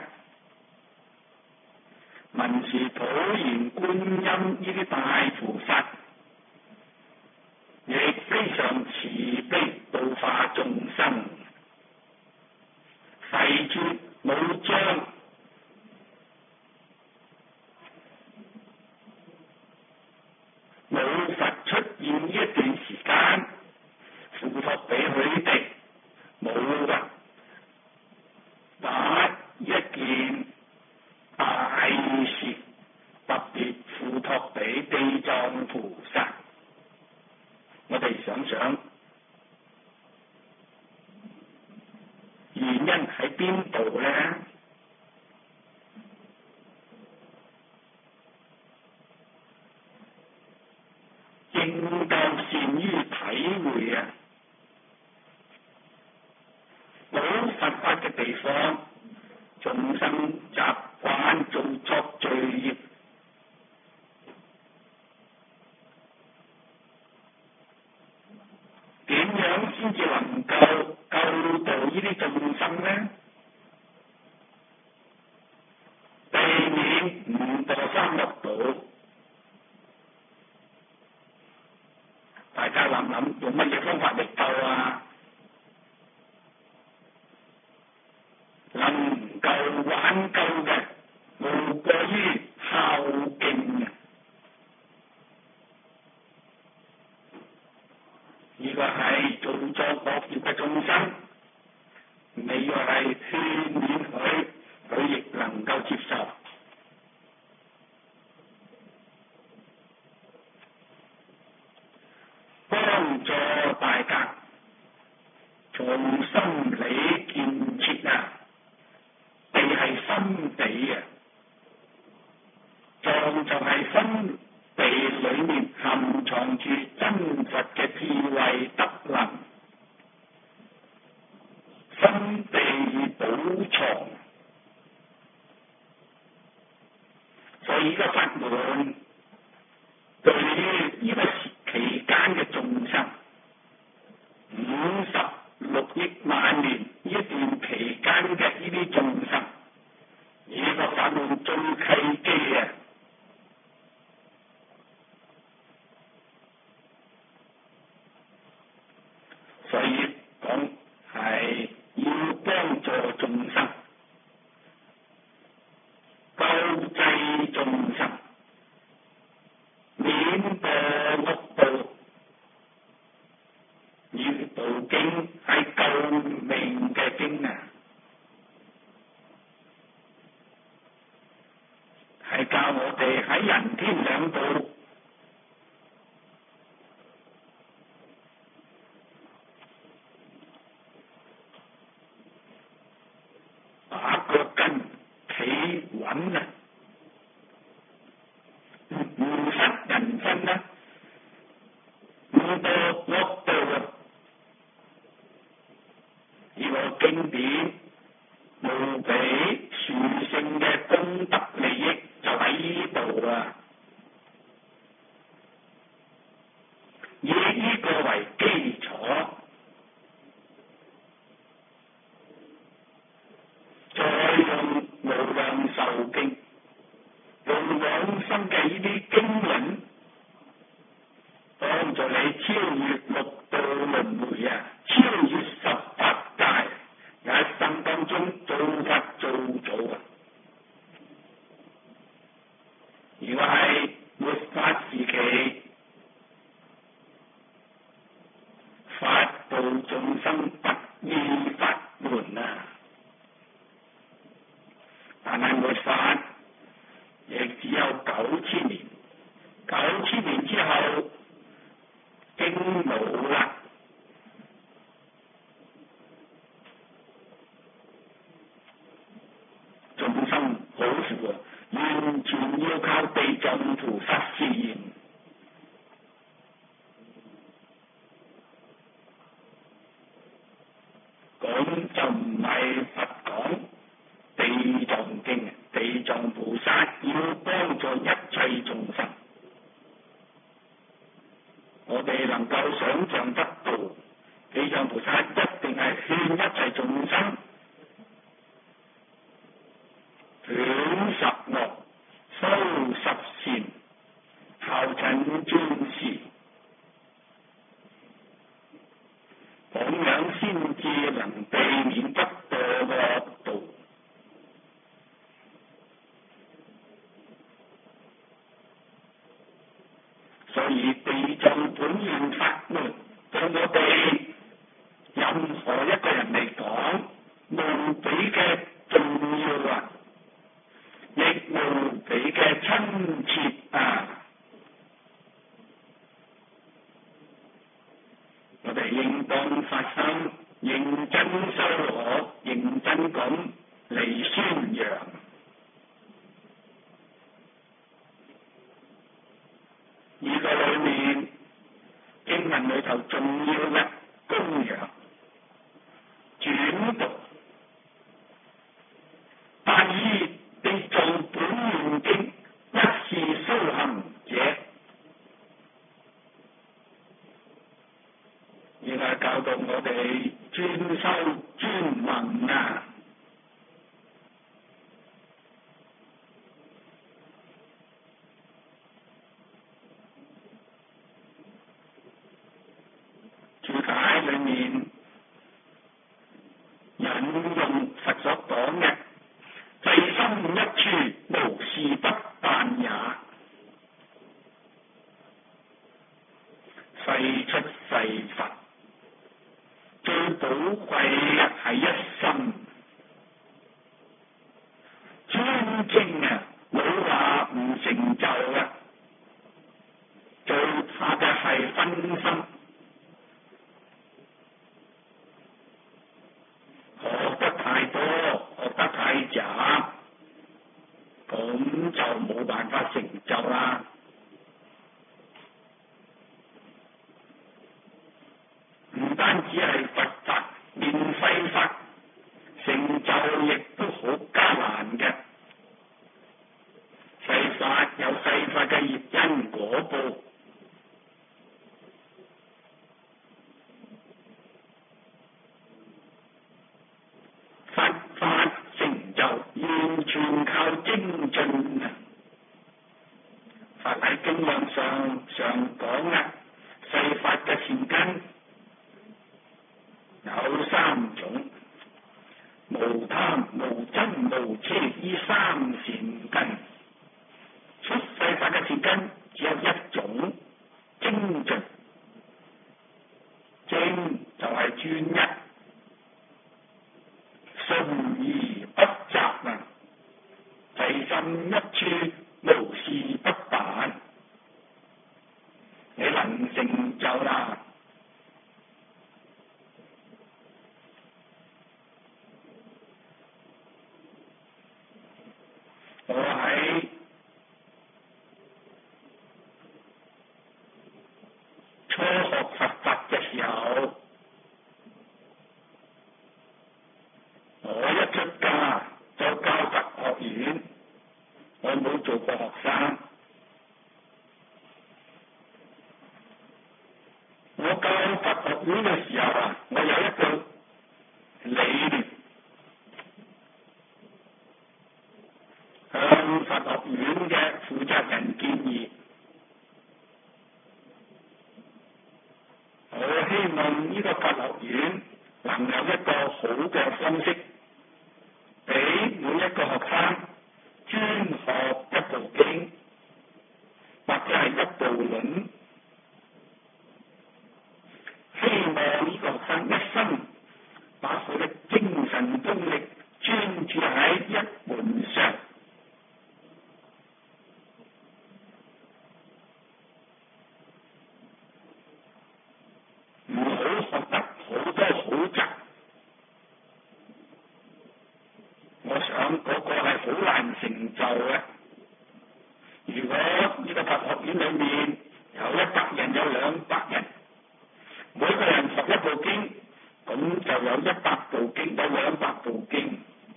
文殊普賢觀音呢啲大菩薩，亦非常慈悲度化眾生。世尊冇將冇佛出現呢一段時間付託俾佢哋，冇噶，把一件大事特別付託俾地藏菩薩。我哋想想，原因喺邊度咧？應當善於體會啊！冇佛法嘅地方，眾生習慣做作罪業，點樣先至能夠救度呢啲眾生呢？避免唔墮三惡道。大家諗諗，用乜嘢方法嚟救啊？能夠挽救嘅，無過於孝敬啊！如果係做作惡業嘅眾生，你若係勸勉佢，佢亦能夠接受。幫助大家從心理建設啊！地係心地啊，藏就係心地裏面含藏住真佛嘅智慧德能，心地寶藏。所以呢個法門對於呢個期間嘅眾生，五十六億萬年呢一段期間嘅呢啲眾生，呢個法門最契機啊！所以講係要幫助眾生，救濟眾生，免墮惡道。呢部經係救命嘅經啊，係教我經典，無比殊勝嘅功德利益就喺呢度啊！以呢個為基礎，再用無量壽經，用往生嘅呢啲經文，幫助你超越六道輪迴啊，超越十八界，一生當中做佛做祖啊！如果係末法時期，法度眾生不依法門啊！但係末法亦只有九千年，九千年之後經冇啦，眾生好苦啊！完全要靠地藏菩薩示現。咁就唔係佛講地藏經啊！地藏菩薩要幫助一切眾生，我哋能夠想象得到，地藏菩薩一定係勸一切眾生斷十惡、修十善、孝親尊師，咁樣先至能避免不墮惡道。所以地藏本願法門對我哋任何一個人嚟講，無比嘅重要啊，亦無比嘅親切啊！我哋應當發心，認真修學，認真咁嚟宣揚。呢個裏面經文裏頭重要嘅供養、轉讀、但以地藏本願經一是修行者，而係教導我哋專修專行啊！注解裏面引用佛所講嘅制心一處，無事不辦也。世出世佛最寶貴嘅係一心專精啊，冇話唔成就嘅，最怕嘅係分心。學得太多，學得太雜，咁就冇辦法成就啦。唔單止係佛法、免費法，成就亦都好艱難嘅。世法有世法嘅業因果報。佛法成就完全靠精進啊！佛喺經論上常講啊，世法嘅善根有三種：無貪、無嗔、無痴，呢三善根。出世法嘅善根只有一種，精進。精就係專一。順而不雜啊，制心一處，無事不辦，你能成就啦。我喺初學佛法嘅時候， 院，我冇做過學生。我教佛學院嘅時候啊，我有一個理念，向佛學院嘅負責人建議，我希望呢個佛學院能有一個好嘅方式，俾每一個學生專學一部經，或者係一部論，希望呢個學生一生把佢嘅精神功力專注喺一門上，唔好學得好多好雜。我想嗰個係好難成就嘅。如果呢個佛學院裏面有一百人，有兩百人，每個人學一部經，咁就有一百部經，有兩百部經，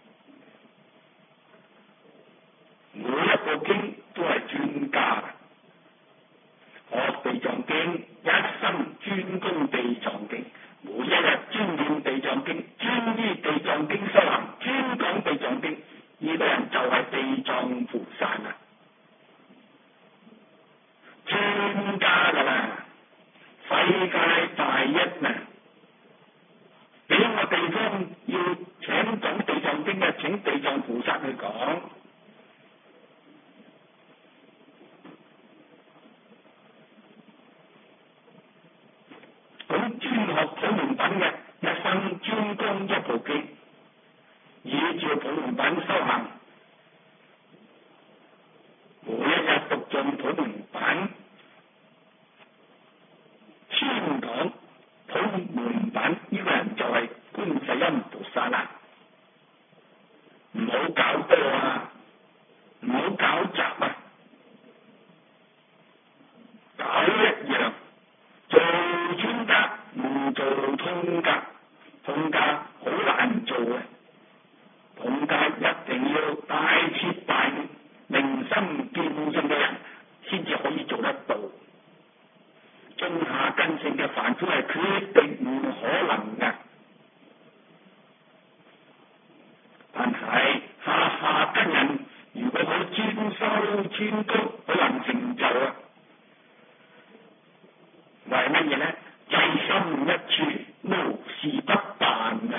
每一部經都係專家。學地藏經，一生專攻地藏經，每一日專念地藏經，專於地藏經修行，專講地藏經，呢個人就係地藏菩薩啊，專家噶啦，世界大一啊！俾個地方要請講地藏經嘅，請地藏菩薩去講。咁專學普門品嘅，一生專攻一部經，依照普門品修行，每一日讀盡普門品，專講普門品，呢個人就係觀世音菩薩啦。唔好搞多啊，唔好搞雜啊，搞一樣。做專家唔做通家，通家好難做嘅。通家一定要大徹大悟、明心見性嘅人先至可以做得到。中下根性嘅凡夫係決定唔可能嘅。但係下下根人如果佢專修專攻，佢能成就啊！為乜嘢呢？制心一處，無事不辦啊！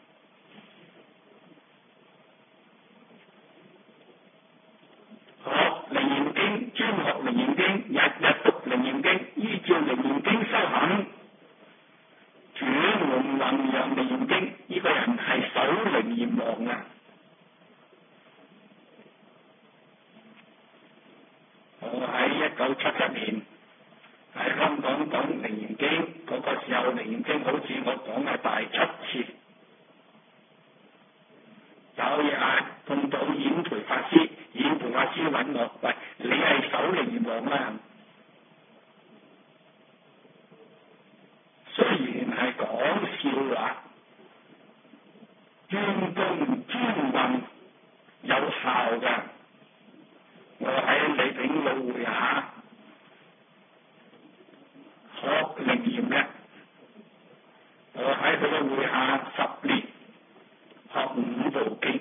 學楞嚴經，專學楞嚴經，日日讀楞嚴經，依照楞嚴經修行，轉輪弘揚楞嚴經，呢個人係守楞嚴王啊！我喺一九七七年喺香港講楞嚴經，嗰個時候楞嚴經好似我講嘅第七次。有日碰到演培法師，演培法師揾我，喂，你係守楞嚴王啦。雖然係講笑話，專攻專運有效㗎。我喺李炳老會下學楞嚴嘅，我喺佢嘅會下十年學五部經，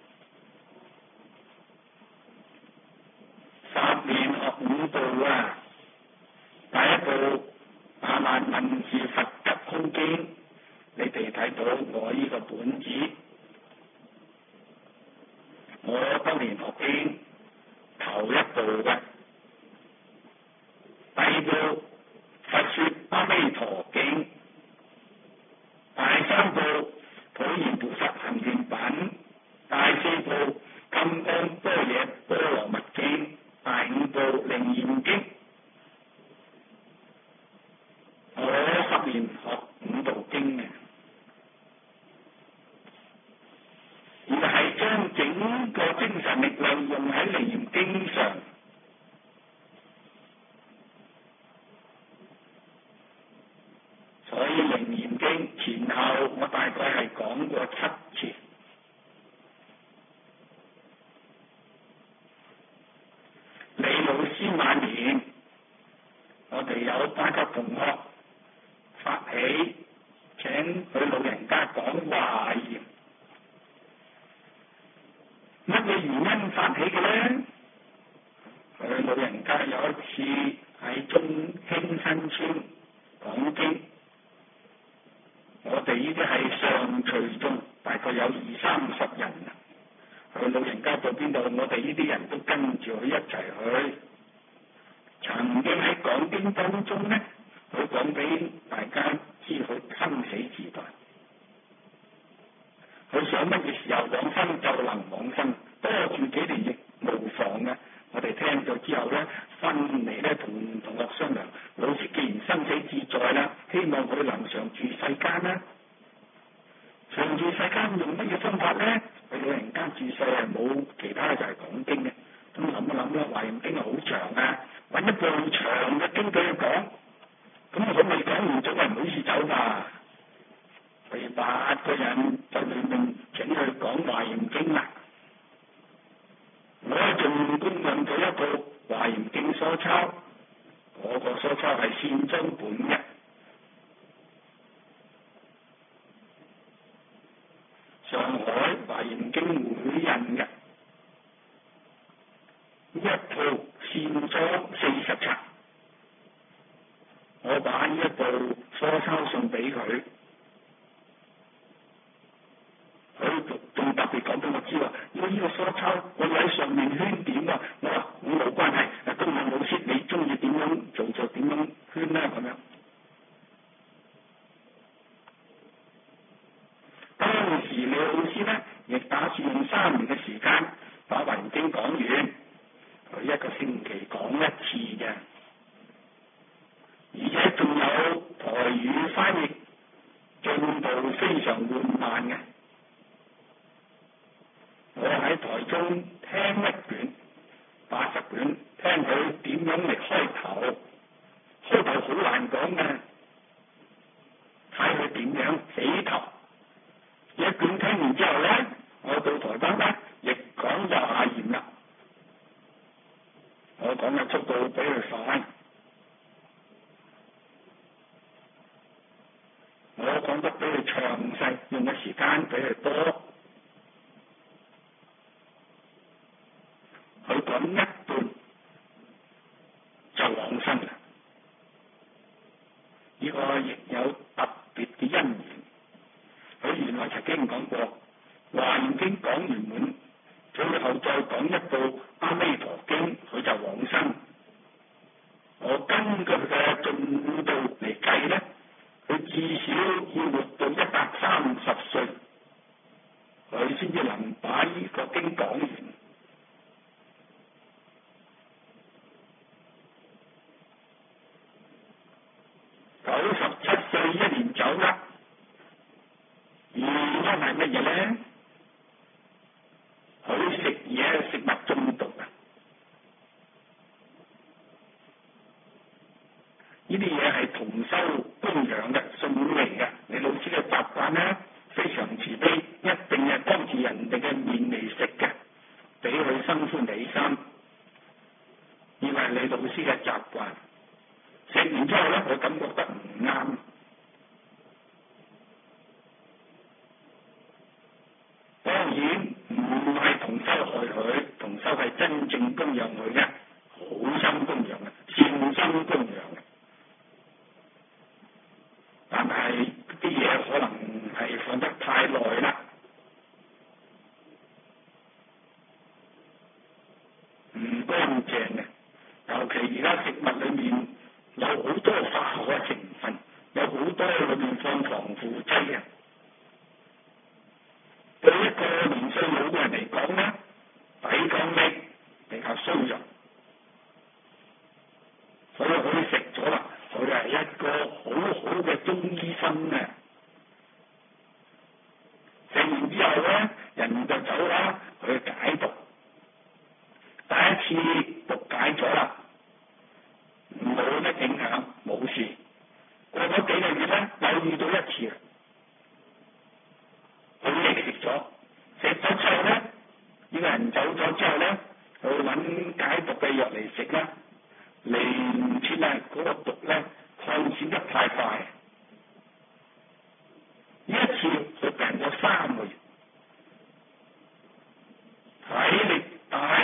十年學五部啊！第一部阿難問事佛吉空經，你哋睇到我呢個本子，我當年學經頭一部嘅，第二部佛說阿彌陀經，第三部普賢菩薩行願品，第四部金剛般若波羅蜜經，第五部楞嚴經。我十年學五部經嘅，而係將整個精神力量用喺楞嚴經上。所以楞嚴經前後我大概係講過七次。 發起嘅咧？佢老人家有一次喺中興新村講經，我哋呢啲係上隨眾，大概有二三十人啊。佢老人家到邊度，我哋呢啲人都跟住佢一齊去。曾經喺講經當中咧，佢講俾大家知佢生死自在。佢想乜嘢時候往生就能往生，多住幾年亦無妨嘅。我哋聽咗之後咧，翻嚟咧同同學商量，老師既然生死自在啦，希望佢能常住世間啦。常住世間用乜嘢方法咧？佢老人家住世係冇其他，就係講經嘅。咁諗一諗啦，華嚴經係好長啊，揾一部長嘅經俾佢講。咁我未講完，早係唔好意思走嘛。佢哋八個人就聯名請佢講華嚴經啦。我仲供養咗一部華嚴經疏鈔，嗰個疏鈔係線裝本嘅。上海華嚴經會印嘅一套線裝四十冊，我把呢一部疏鈔送俾佢。佢仲特別講俾我知話，我呢個疏鈔我要喺上面圈點啊！我話我冇關係，嗱，今日老師你中意點樣做就點樣圈啦咁樣。當時李老師咧，亦打算用三年嘅時間把華嚴經講完，佢一個星期講一次嘅，而且仲有台語翻譯，進度非常緩慢嘅。我喺台中聽一卷八十卷，聽佢點樣嚟開頭，開頭好難講嘅，睇佢點樣起頭。一卷聽完之後咧，我到台北咧，亦講華嚴啦。我講嘅速度比佢快，我講得比佢詳細，用嘅時間比佢多。佢講一半就往生啦，呢個亦有特別嘅因緣。佢原來曾經講過，華嚴經講完滿，最後再講一部阿彌陀經，佢就往生。我根據佢嘅進度嚟計咧，佢至少要活到一百三十歲，佢先至能把呢個經講完。九十七歲一年走啦，原因係乜嘢咧？佢食嘢食物中毒啊！呢啲嘢係同修供養嘅送嚟嘅，你老師嘅習慣咧非常慈悲，一定係當住人哋嘅面嚟食嘅，俾佢生歡喜心，以為你老師嘅習慣。食完之後咧，我感覺得唔啱。當然唔係同修害佢，同修係真正供養佢嘅，好心供養嘅，善心供養嘅。但係啲嘢可能係放得太耐啦，唔乾淨嘅。尤其而家食物裏面有好多化學嘅成分，有好多裏面放防腐劑嘅。對一個年歲老嘅人嚟講咧，抵抗力比較衰弱，所以佢食咗啦。佢係一個好好嘅中醫生啊！食完之後咧，人就走啦，去解毒。第一次毒解咗啦，冇乜影響，冇事。過咗幾個月咧，又遇到一次，佢亦食咗。食咗之後咧，呢個人走咗之後咧，去揾解毒嘅藥嚟食啦。嚟唔切啊！嗰個毒咧擴展得太快，呢一次佢病咗三個月，體力大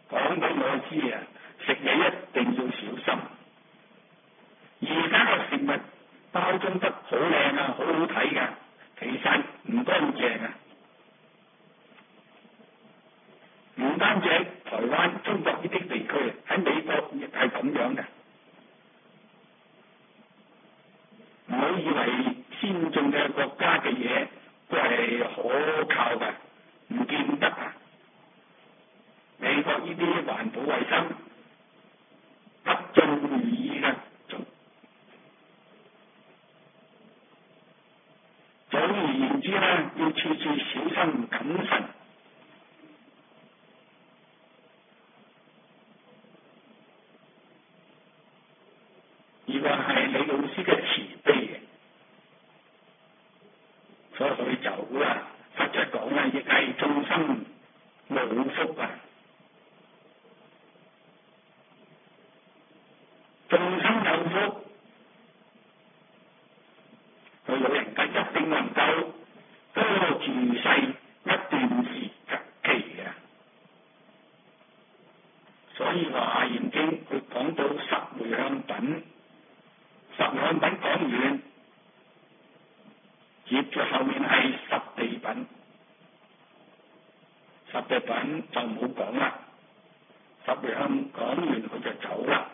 講俾我知啊，食嘢一定要小心。而家嘅食物包裝得好靚啊，好好睇㗎，其實唔乾淨啊！唔單止喺台灣、中國呢啲地區，喺美國亦係咁樣嘅。唔好以為先進嘅國家嘅嘢都係可靠嘅，唔見得啊！美國呢啲環保衞生不盡如意嘅，總而言之咧，要處處小心謹慎。呢個係李老師嘅慈悲嘅，所以佢就啦，實在講啦，亦係眾生冇福啊！眾生有福，佢老人家一定能夠多住世一段時期嘅。所以話《華嚴經》佢講到十回向品。十向品講完，接住後面係十地品，十地品就冇講啦。十向講完佢就走啦。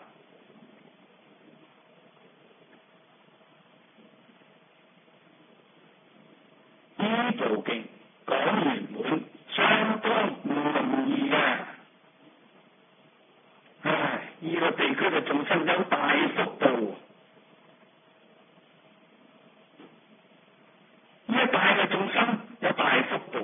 呢部經講完滿，相當唔容易嘅。唉，呢個地區嘅眾生有大福報。呢一大嘅眾生有大福報，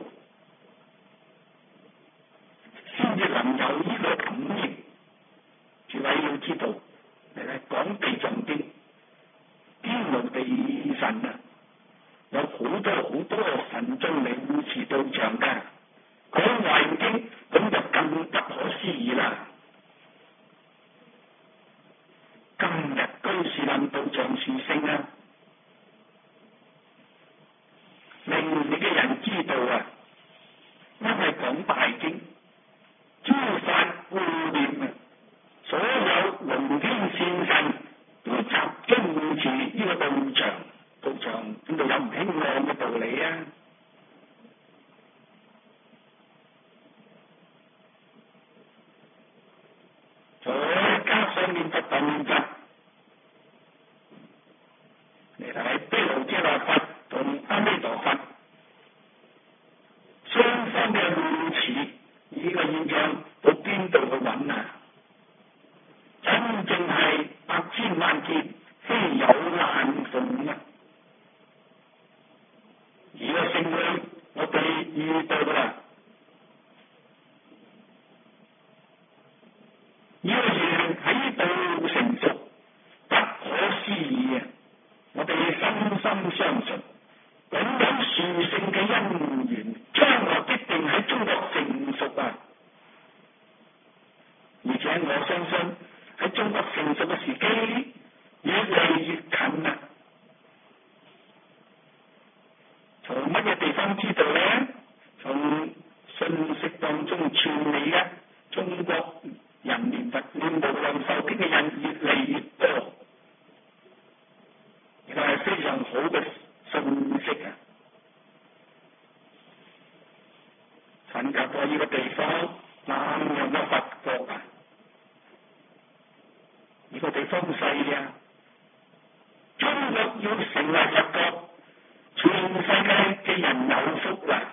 先至能有呢個感應。諸位要知道，嚟講地藏經，天龍地神啊，有好多好多神眾嚟護持道場㗎。講華嚴經咁就更不可思議啦。今日居士林道場殊勝啊！明理嘅人知道啊，因為講大經，諸法互念啊，所有龍天善神都集中護持呢個道場，道場邊度有唔興旺嘅道理啊？再加上念佛動佛，嚟睇毗盧遮那佛同阿彌陀佛雙方嘅護持，呢個現象到邊度去揾啊？真正係百千萬劫稀有難逢啊！呢個聖女我哋遇到啦，呢個緣喺度成熟，不可思議啊！我哋深深相信，咁樣殊勝嘅因緣，將來必定喺中國成熟啊！而且我相信喺中國成熟嘅時機越嚟越近啦。從乜嘢地方知道呢？從信息當中傳嚟嘅中國人念佛念無量壽經嘅人越嚟越多。呢個係非常好嘅信息啊！新加坡呢個地方南洋嘅佛國啊，呢個地方細啊，中國要成為佛國，全世界嘅人有福啦！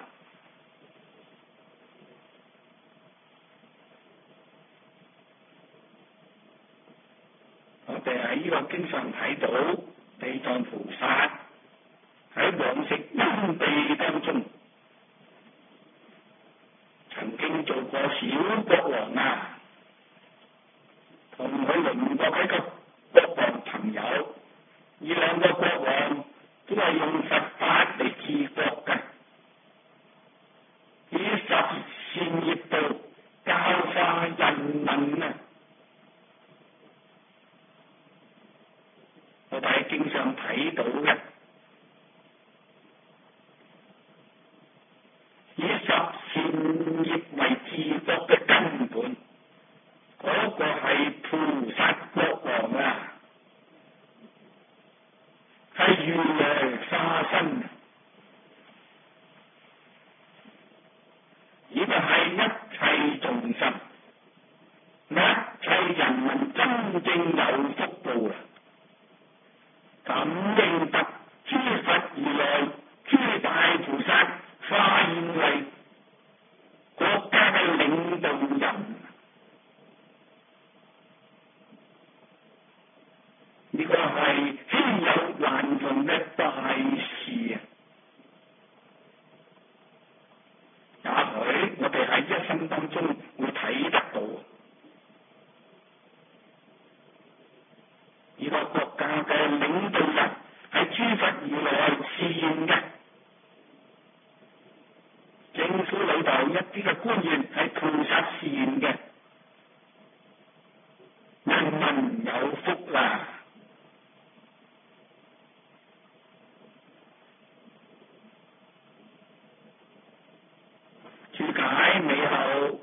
我哋喺呢個經常睇到地藏菩薩喺往昔因地當中，曾經做過小國王啊，同佢鄰國幾個國王朋友，呢兩個國王都係用佛法嚟治國嘅，以十善業道教化人民啊！我哋喺經常睇到嘅， 正有福報啦！感應得諸佛如來、諸大菩薩化現為國家嘅領導人，呢個係稀有難逢嘅大事啊！也許我哋喺一生當中會睇得到呢個國家嘅領導人係諸佛如來示現嘅，政府裏頭一啲嘅官員係菩薩示現嘅，人民有福啦！注解尾後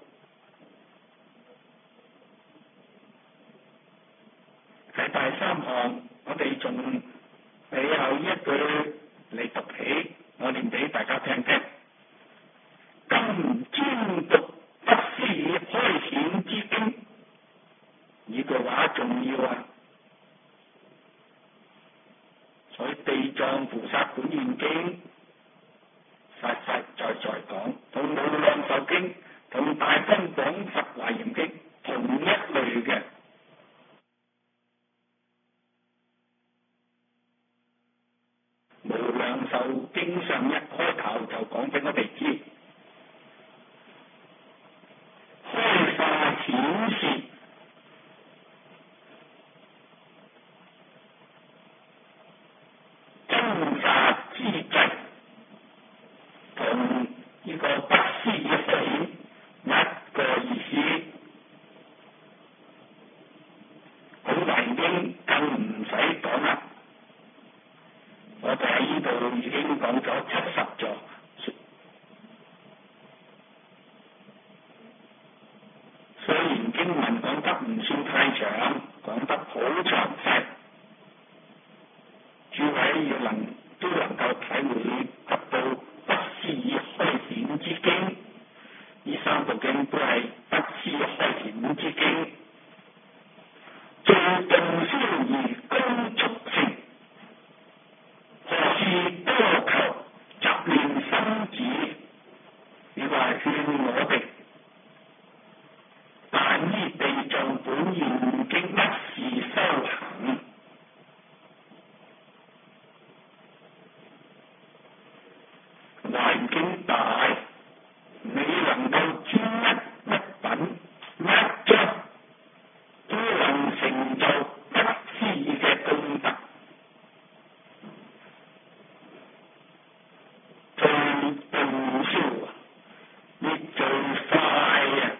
喺第三行，我哋從尾後一句嚟讀起，我念俾大家聽聽。今專讀不思議開顯之經，呢句話重要啊！所以地藏菩薩本願經實實在在講，同無量壽經同大方廣佛華嚴經同一類嘅。無量壽經上一開頭就講俾我哋知，開化顯示真實之際，同呢個不思議開顯一個意思。咁華嚴經更唔使講啦，我哋喺呢度已經講咗七十座，雖然經文講得唔算太長，講得好詳細，諸位要能都能夠體會得到不思議開顯之經，呢三部經都係不思議開顯之經，做動消而高速成，何事多求雜亂心智？呢個係勸我哋，但依地藏本願經一事修行，華嚴經大，你能夠專一一品一章都能成就不思議嘅功德。最動消啊，亦最快啊，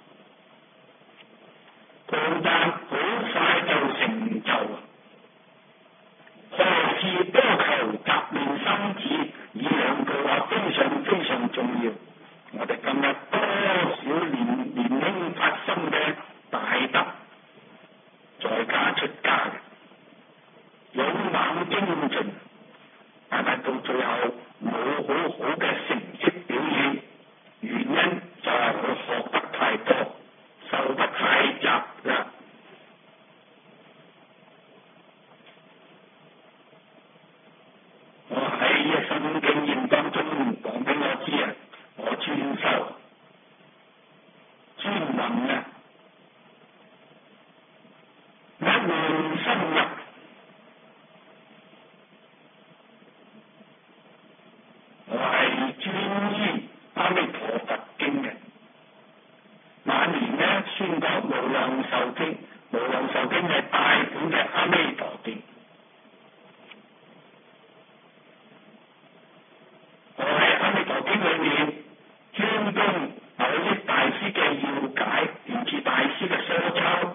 功德好快就成就啊！何事多求雜亂心智？呢兩句話非常非常重要。我哋今日多少年年輕發生嘅大德，在家出家嘅勇猛精進，但係到最後冇好好嘅成績表現，原因就係佢學得太多，受得太雜啦。我喺一生經驗當中講俾我知啊，我專修專能啊，一門深入。我係專醫阿彌陀佛經嘅，晚年呢宣講無量壽經，無量壽經係大本嘅阿彌陀經。我喺阿彌陀經裏面專攻某益大師嘅要解，源自大師嘅疏抄。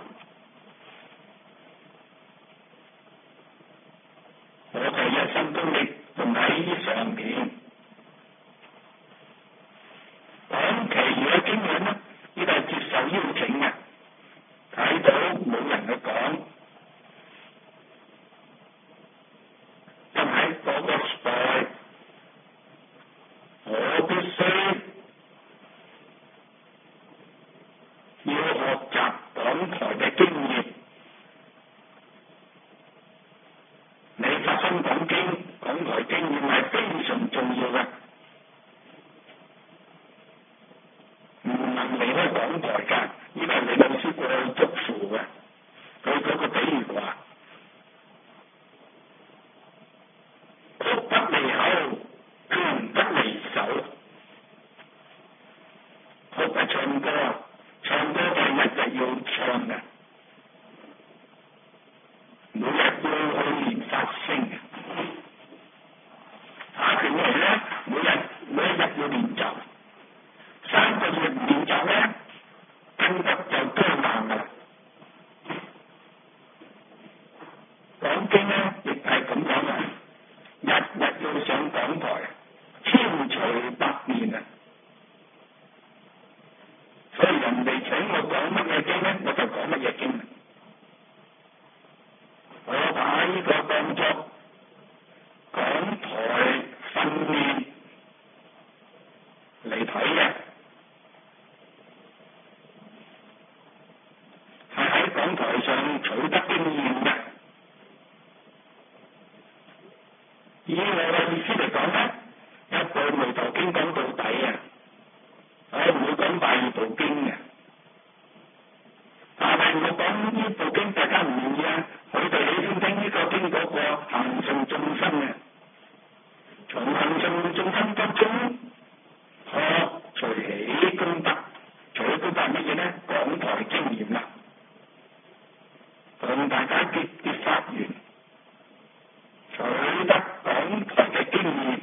我哋一生功力仲喺上面。講其餘嘅經文呢，呢個係接受邀請嘅，睇到冇人去講， 經咧亦係咁樣啊，日日要上講台，千錘百煉啊！所以人哋請我講乜嘢經咧，我就講乜嘢經。我把呢個當作講台訓練嚟睇嘅，係喺講台上取得經驗嘅。以我嘅意思嚟講咧，一部《彌陀經》講到底啊，我唔會講第二部經嘅。但係我講呢部經，大家唔願意啊！佢哋喜歡聽呢個經嗰個行順眾生嘅，從行順眾生當中學隨喜功德，隨喜功德係乜嘢咧？講台經驗啦，同大家結結法緣，取得講台嘅經驗，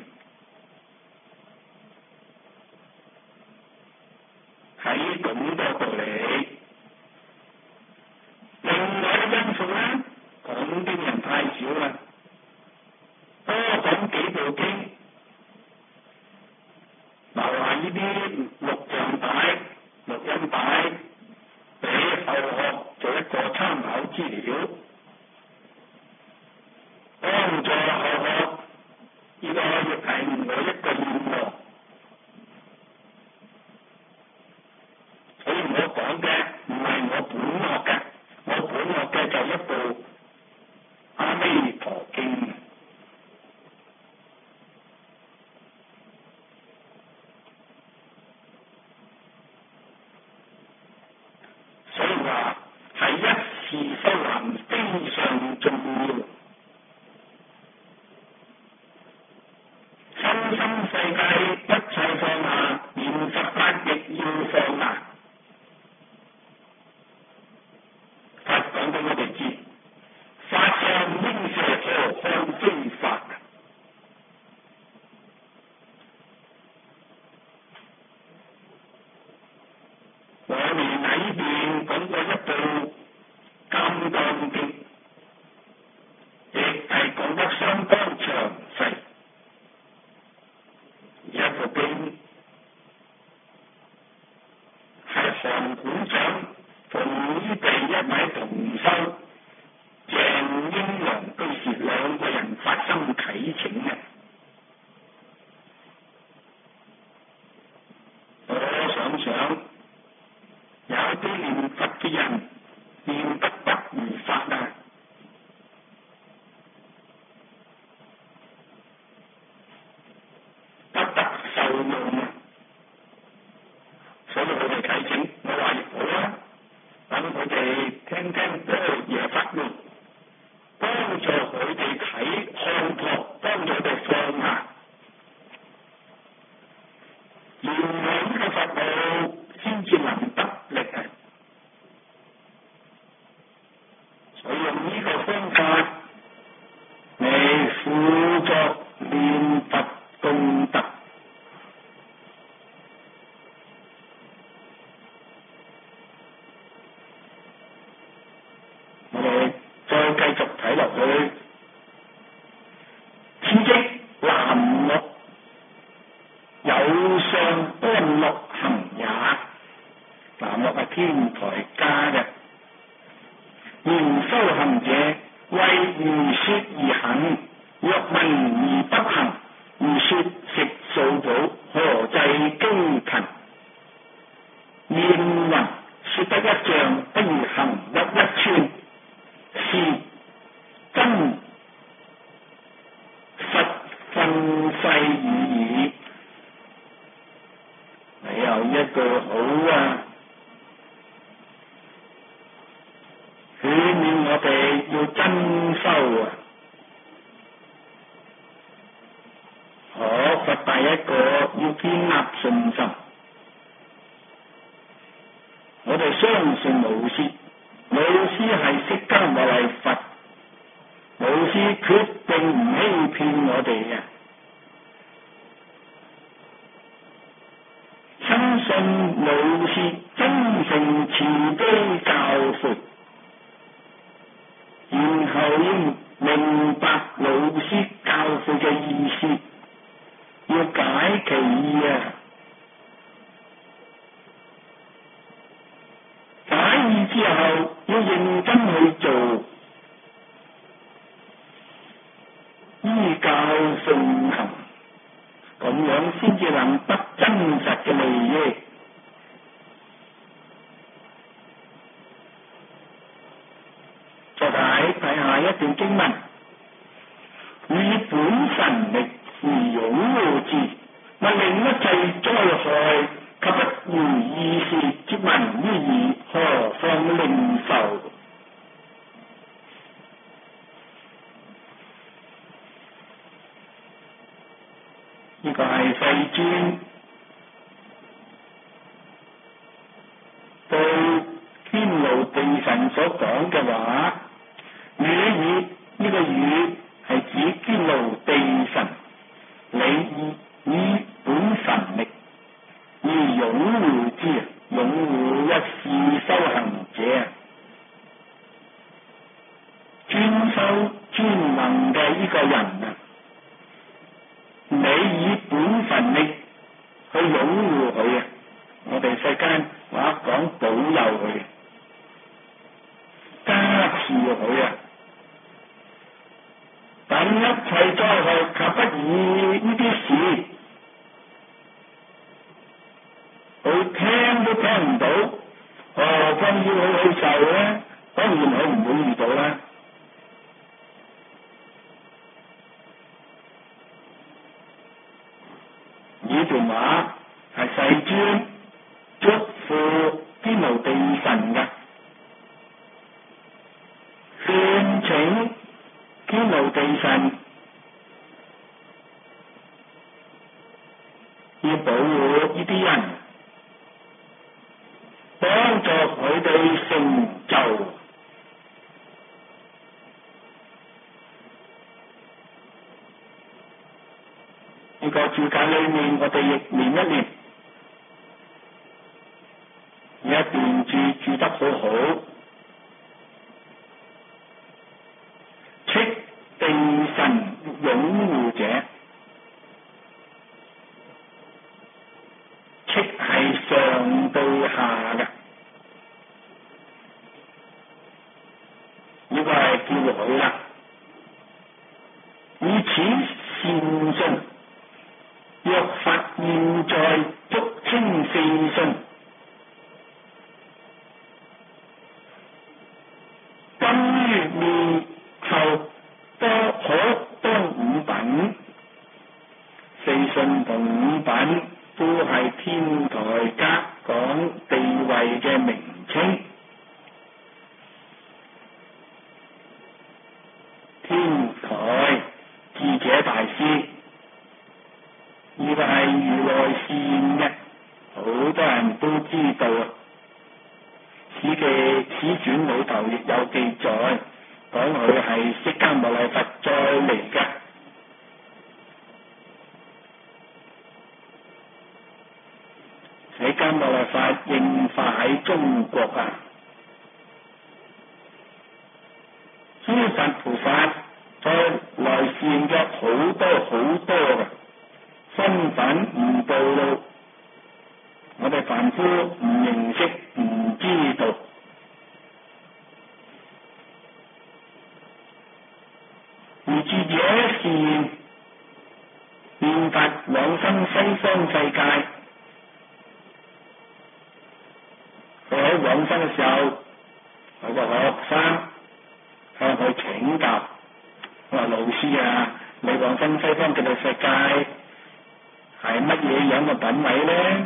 係咁多道理。另外嘅因素咧，講經人太少啦，多講幾部經，留下呢啲錄像帶、錄音帶，俾後學做一個參考資料，幫助後學。呢個亦係我一個願望，所以我講嘅唔係我本學嘅。我本學嘅就一部《阿彌陀經》，所以話係一事修行非常重要。身心世界一切放下，連十法亦要放下。講俾我哋知，法上應是何況非法。我哋喺呢邊講過一部《金剛經》，亦係講得相當詳細。一部經係韓館長同呢地一位同修鄭英良居士兩個人發心啟請嘅。我想想，有啲念佛嘅人念得不如法啊！不得受用啊！所以我哋啟請，我話好啊！等佢哋聽聽般若法門，幫助佢哋睇看破，幫助佢哋放下，然後呢個法路先至能得力啊！所以用呢個方法嚟輔助念佛功德。再繼續睇落去，此即南樂有相安樂行也。南樂係天台家嘅，言修行者為如說而行，若聞而不行，如說食素寶，何濟精勤？言云說得一丈，不如行得一寸。是真實分世語矣。你有一個好啊，勸勉我哋要真修啊！學佛第一個要建立信心，我哋相信老師。老師係釋迦牟尼佛，老師決定唔欺騙我哋嘅，相信老師真誠慈悲教誨，然後要明之後要認真去做，依教奉行，咁樣先至能得真實嘅利益。再睇睇下一段經文，以本神力而擁護之，勿令一切災害及不如意事接聞於耳，何況令受？呢個係世尊對天牢地神所講嘅話。語語呢個語係指天牢地神，你以以本神力而擁護之，擁護一事修行者，專修專能嘅呢個人啊，你以本神力去擁護佢啊，我哋世間話講保佑佢，加持佢啊，等一切災害及不義呢啲事，佢聽都聽唔到，何況要佢去受咧？當然佢唔會遇到啦。呢段話係世尊囑咐天牢地神嘅，勸請天牢地神要保護呢啲人，幫助佢哋成就。呢個注解裏面，我哋亦念一念，呢一段注注得好好。斥地神擁護者，斥係上對下嘅，呢個係叫佢啦。以此善信，若佛現在足稱四信，今於滅後多可當五品。四信同五品都係天台格講地位嘅名稱。天台智者大師，呢個係如來善嘅，好多人都知道啊。史記史傳裏頭亦有記載，講佢係釋迦牟尼佛再嚟嘅。釋迦牟尼佛應化喺中國啊，諸佛菩薩在來善嘅好多好多嘅身份唔暴露，我哋凡夫唔認識唔知道。而智者善念佛往生西方世界，佢喺往生嘅時候，有個學生向佢請教，我話老師啊，你往生西方極樂世界係乜嘢樣嘅品位咧？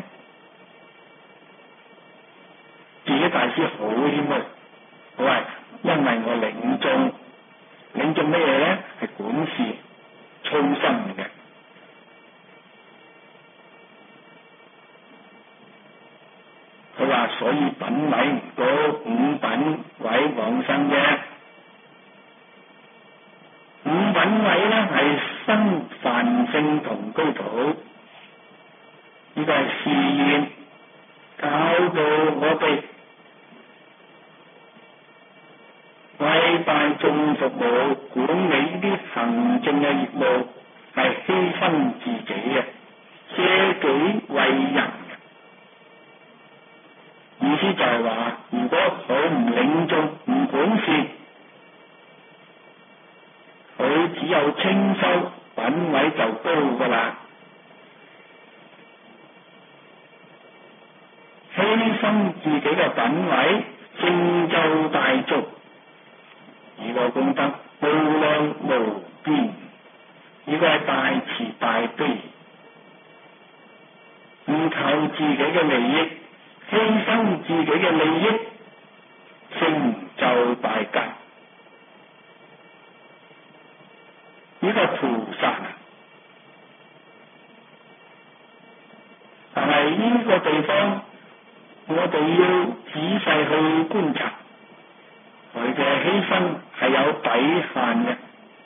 智者大師好謙虛，佢話因為我領眾，領眾咩嘢咧？係管事操心嘅。佢話所以品位唔高，五品位往生啫。五品位咧係生梵性同居土，呢個係示現，教導我哋為大眾服務，管理呢啲行政嘅業務，係犧牲自己嘅，捨己為人嘅。意思就係話，如果佢唔只有清修品位就高㗎啦。犧牲自己嘅品位，成就大眾，呢個功德無量無邊，呢個係大慈大悲，唔求自己嘅利益，犧牲自己嘅利益，成就大戒，呢個菩薩啊！但係呢個地方，我哋要仔細去觀察，佢嘅犧牲係有底線嘅，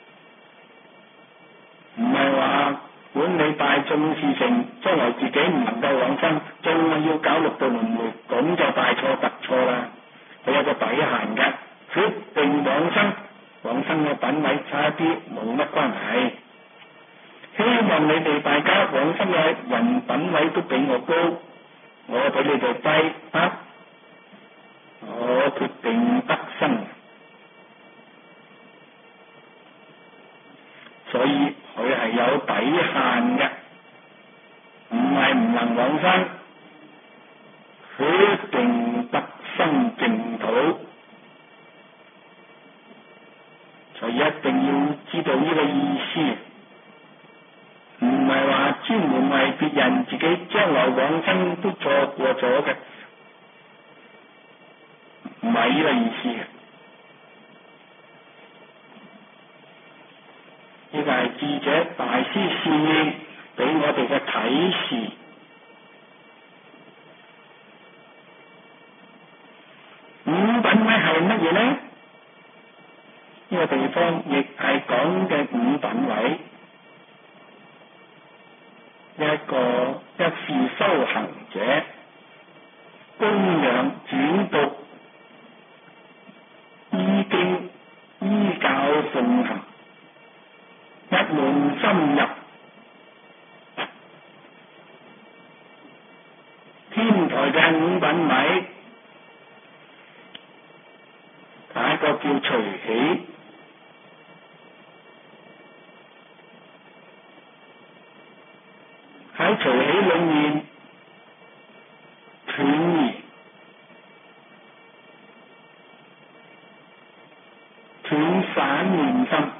唔係話管理大眾事情，將來自己唔能夠往生，仲係要搞六道輪迴，咁就大錯特錯啦。佢有個底線嘅，決定往生，往生嘅品位差啲冇乜關係。希望你哋大家往生嘅人品位都比我高，我比你哋低得，我決定得生。所以佢係有底線嘅，唔係唔能往生，決定得生淨土。所以一定要知道呢個意思，唔係話專門為別人，自己將來往生都錯過咗嘅，唔係呢個意思嘅。呢個係智者大師示現俾我哋嘅啟示。五品位係乜嘢呢？呢個地方亦係講嘅五品位，一個一是修行者，供養轉讀依經依教奉行，一門深入，天台嘅五品位，第一個叫隨喜。喺隨喜裏面斷疑，斷散念心，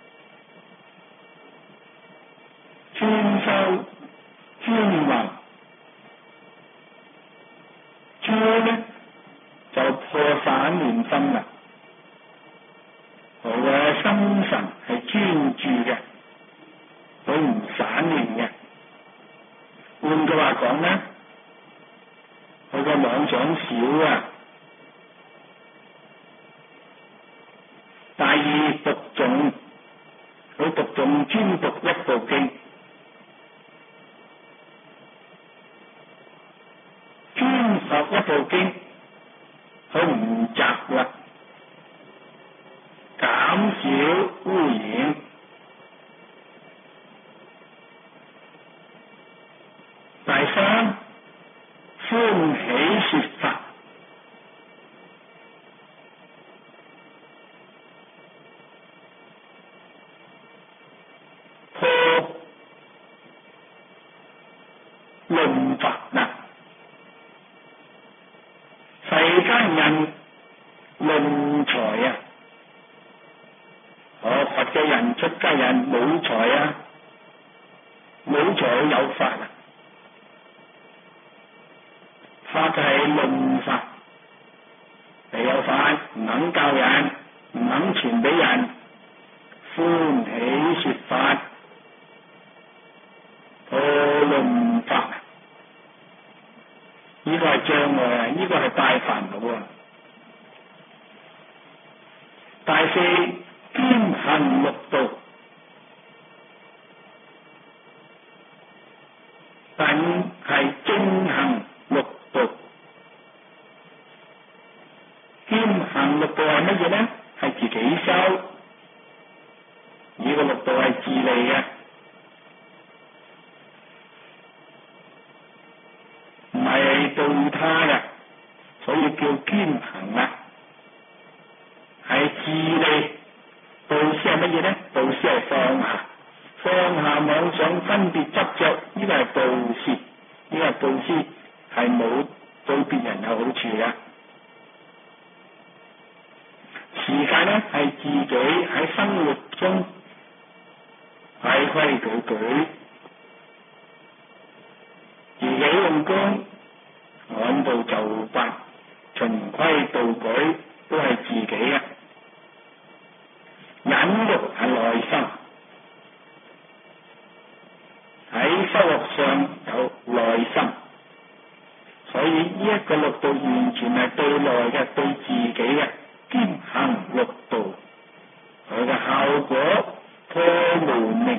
專修專行，專呢就破散念心啦。佢嘅心神係專注嘅，佢唔散念嘅。換句話講咧，佢個妄想少啊。第二讀誦，佢讀誦專讀一部經，專學一部經，佢唔雜啦，減少污染。第三，歡喜說法，破論法啦。世間人論財啊，學佛嘅人出家人冇財啊，冇財有法啊。法就係論法，你有法唔肯教人，唔肯傳俾人，歡喜說法，破論法，呢個係障礙啊，呢個係大煩惱啊。第四，兼行六道。第五係正行六道。兼行六道係乜嘢呢？係自己修，呢個六道係自利嘅，唔係度他嘅，所以叫兼行啦。係自利，導師係乜乜嘢咧？布施係放下，放下妄想分別執着，呢個係布施，呢個係布施係冇對別人有好處嘅。時間咧係自己喺生活中規規矩矩，自己用功，按部就班，循規蹈矩，都係自己嘅。忍辱係內心，喺收穫上有內心，所以呢一個六道完全係對內嘅，對自己嘅。兼行六道，佢嘅效果破無明，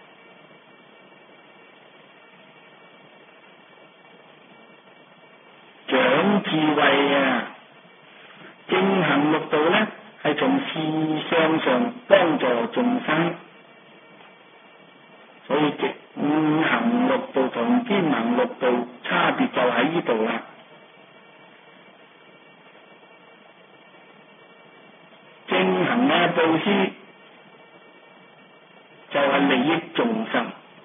長智慧啊！正行六道咧，係從事相上幫助眾生，所以正行六道同兼行六道差別就喺呢度啦。正行嘅布施就係利益眾生，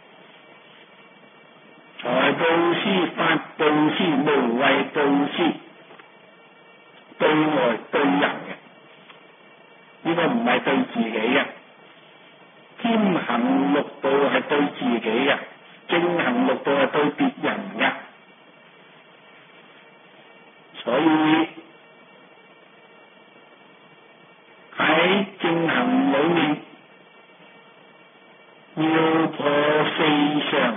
財布施、法布施、無畏布施，對外對人嘅，呢個唔係對自己嘅。兼行六道係對自己嘅，正行六道係對別人嘅，所以喺正行裏面要破四相，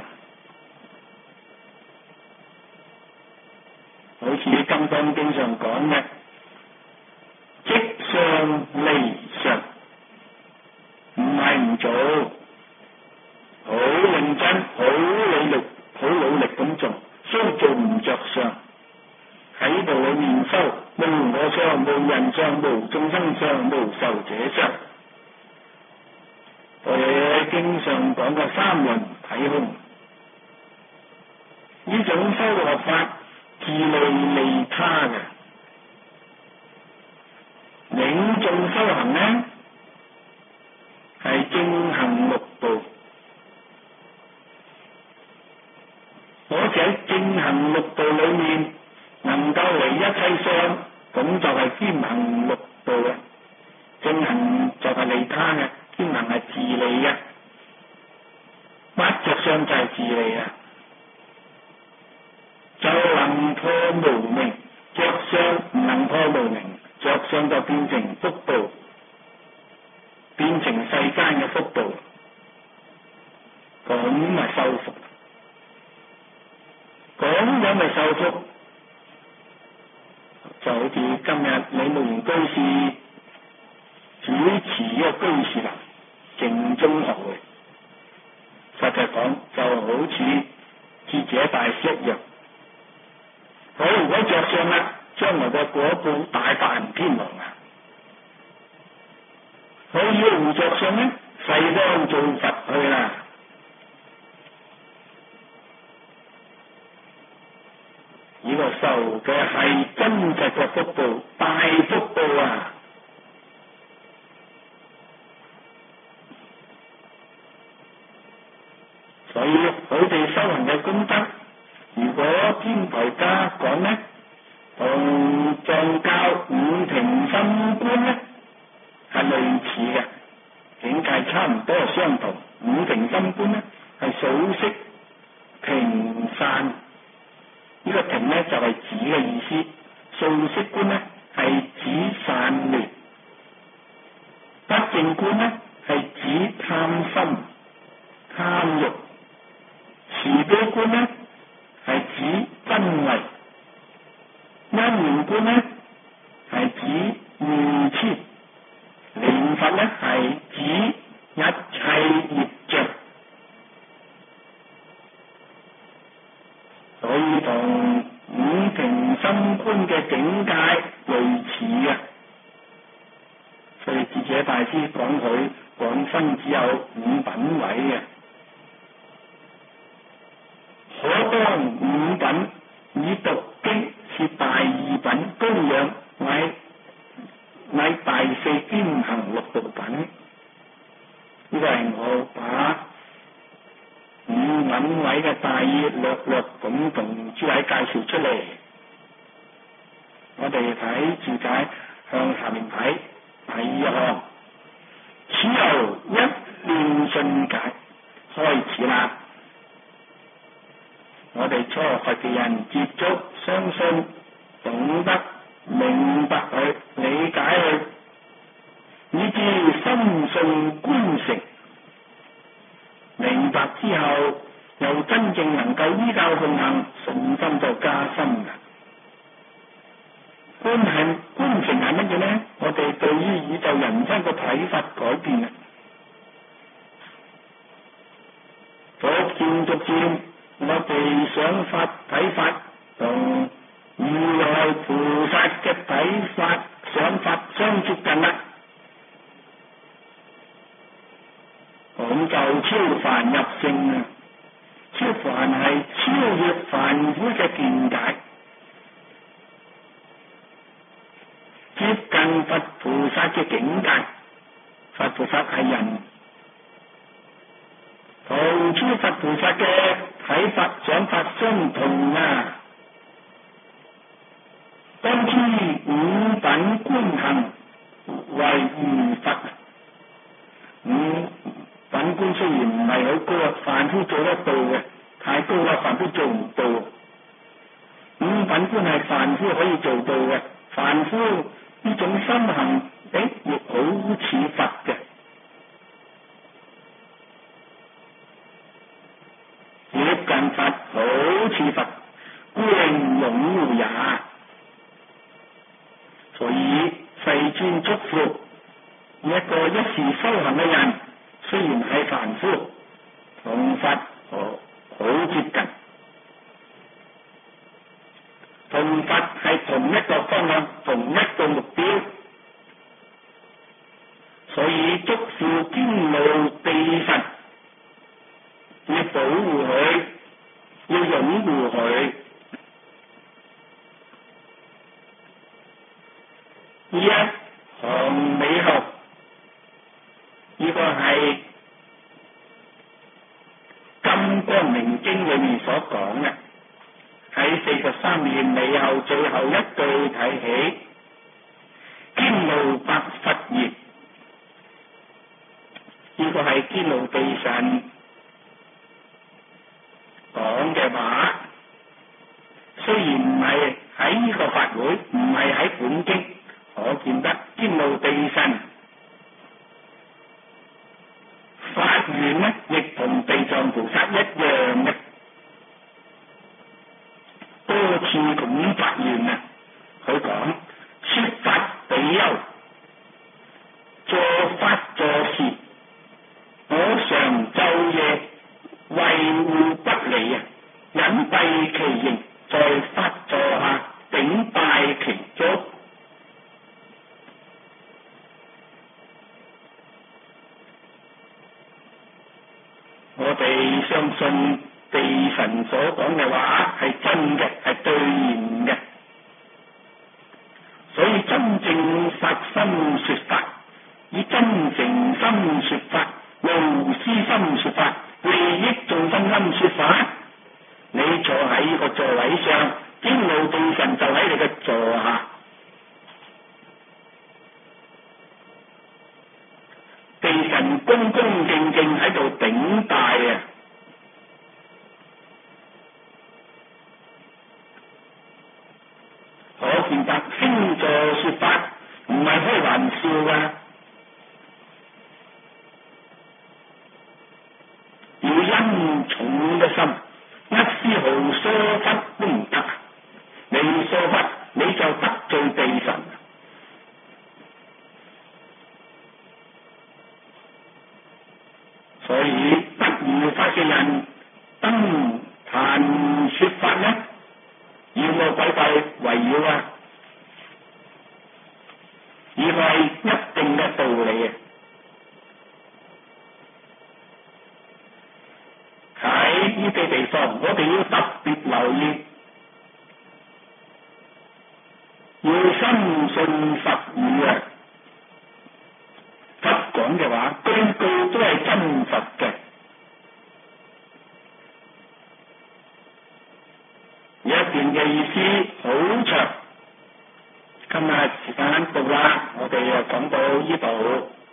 好似《金剛經》上講嘅，即相離相，唔係唔做，好認真，好努力，好努力咁做，雖做唔着相。喺呢度裏面修無我相、無人相、無眾生相、無壽者相。誒，經上講嘅三輪體空，呢種修學法自利利他嘅，領眾修行呢係正行六道，而且喺正行六道裏面能夠離一切相，咁就係兼行六道嘅。正行就係利他嘅，兼行係自利嘅，不着相就係自利啊，就能破無明。着相唔能破無明，着相就變成福報，變成世間嘅福報，咁咪受福，咁樣咪受福。就好似今日李慕賢居士主持一個居士樓淨宗學會，實際講就好似智者大師一樣。好，如果着相啦，將來嘅果報大大唔天王啊！好，如果唔着相呢，世間做佛去啦。呢個受嘅係真實嘅福報，大福報啊！所以佢哋修行嘅功德，如果天台家講呢，同藏教五停心觀呢係類似嘅，境界差唔多相同。五停心觀呢係數息停散。呢個停呢就係止嘅意思，數息觀呢係指散亂，不淨觀呢係指貪心貪欲，慈悲觀呢係指真慧，因緣觀呢係指悟痴，念佛呢係指一切業障。所以同五停心觀嘅境界類似嘅，所以智者大師講佢講分只有五品位嘅，可當五品，以讀經是大二品，供養乃乃大四兼行六道品。 呢個係我把五品位嘅大意略略咁同諸位介紹出嚟。我哋睇注解向下面睇，第二項，此由一念信解開始啦。我哋初學嘅人接觸、相信、懂得、明白佢、理解佢，以至深信觀成，明白之後又真正能夠依教奉行，信心就加深啦。觀係觀成係乜嘢呢？我哋對於宇宙人生嘅睇法改變啦，逐漸逐漸，我哋想法睇法同如來菩薩嘅睇法想法相接近啦，咁就超凡入聖啊！超凡係超越凡夫嘅見解，接近佛菩薩嘅境界。佛菩薩係人，同諸佛菩薩嘅睇法想法相同啊！當知五品觀行為如佛，五品觀雖然唔係好高啊，凡夫做得到嘅，太高啦，凡夫做唔到。五品觀係凡夫可以做到嘅，凡夫呢種心行，誒亦好似佛嘅，接近佛，好似佛，故令擁護也。所以世尊囑咐一個一時修行嘅人，雖然係凡夫，同佛好接近，同佛係同一個方向，同一個目標，所以囑咐堅牢地神，要保護佢，要擁護佢。呢一行尾後，呢個係《金光明經》裏面所講嘅，喺四十三年尾後最後一句睇起，堅牢白佛言，呢個係堅牢地神講嘅話，雖然唔係喺呢個法會，唔係喺本經，可見得堅牢地神發願呢，亦同地藏菩薩一樣嘅，多次咁發願啊！佢講說法比丘，坐法座時，我常晝夜維護不離啊，隱蔽其形，在法座下頂拜其足。我哋相信地神所講嘅話係真嘅，係兌現嘅，所以真正發心說法，以真誠心說法，無私心說法，利益眾生心說法，你坐喺呢個座位上，堅牢地神就喺你嘅座下，地神恭恭敬敬喺度頂拜啊！可見得星座說法唔係開玩笑噶，要殷重嘅心，一絲毫疏忽都唔得，你疏忽你就得罪地神。所以不如法嘅人登壇說法呢，妖魔鬼怪圍繞啊，呢個係一定嘅道理啊！喺呢啲地方，我哋要特別留意，要深信佛語啊！佛講嘅話，句句都係到啦，我哋啊講到呢度。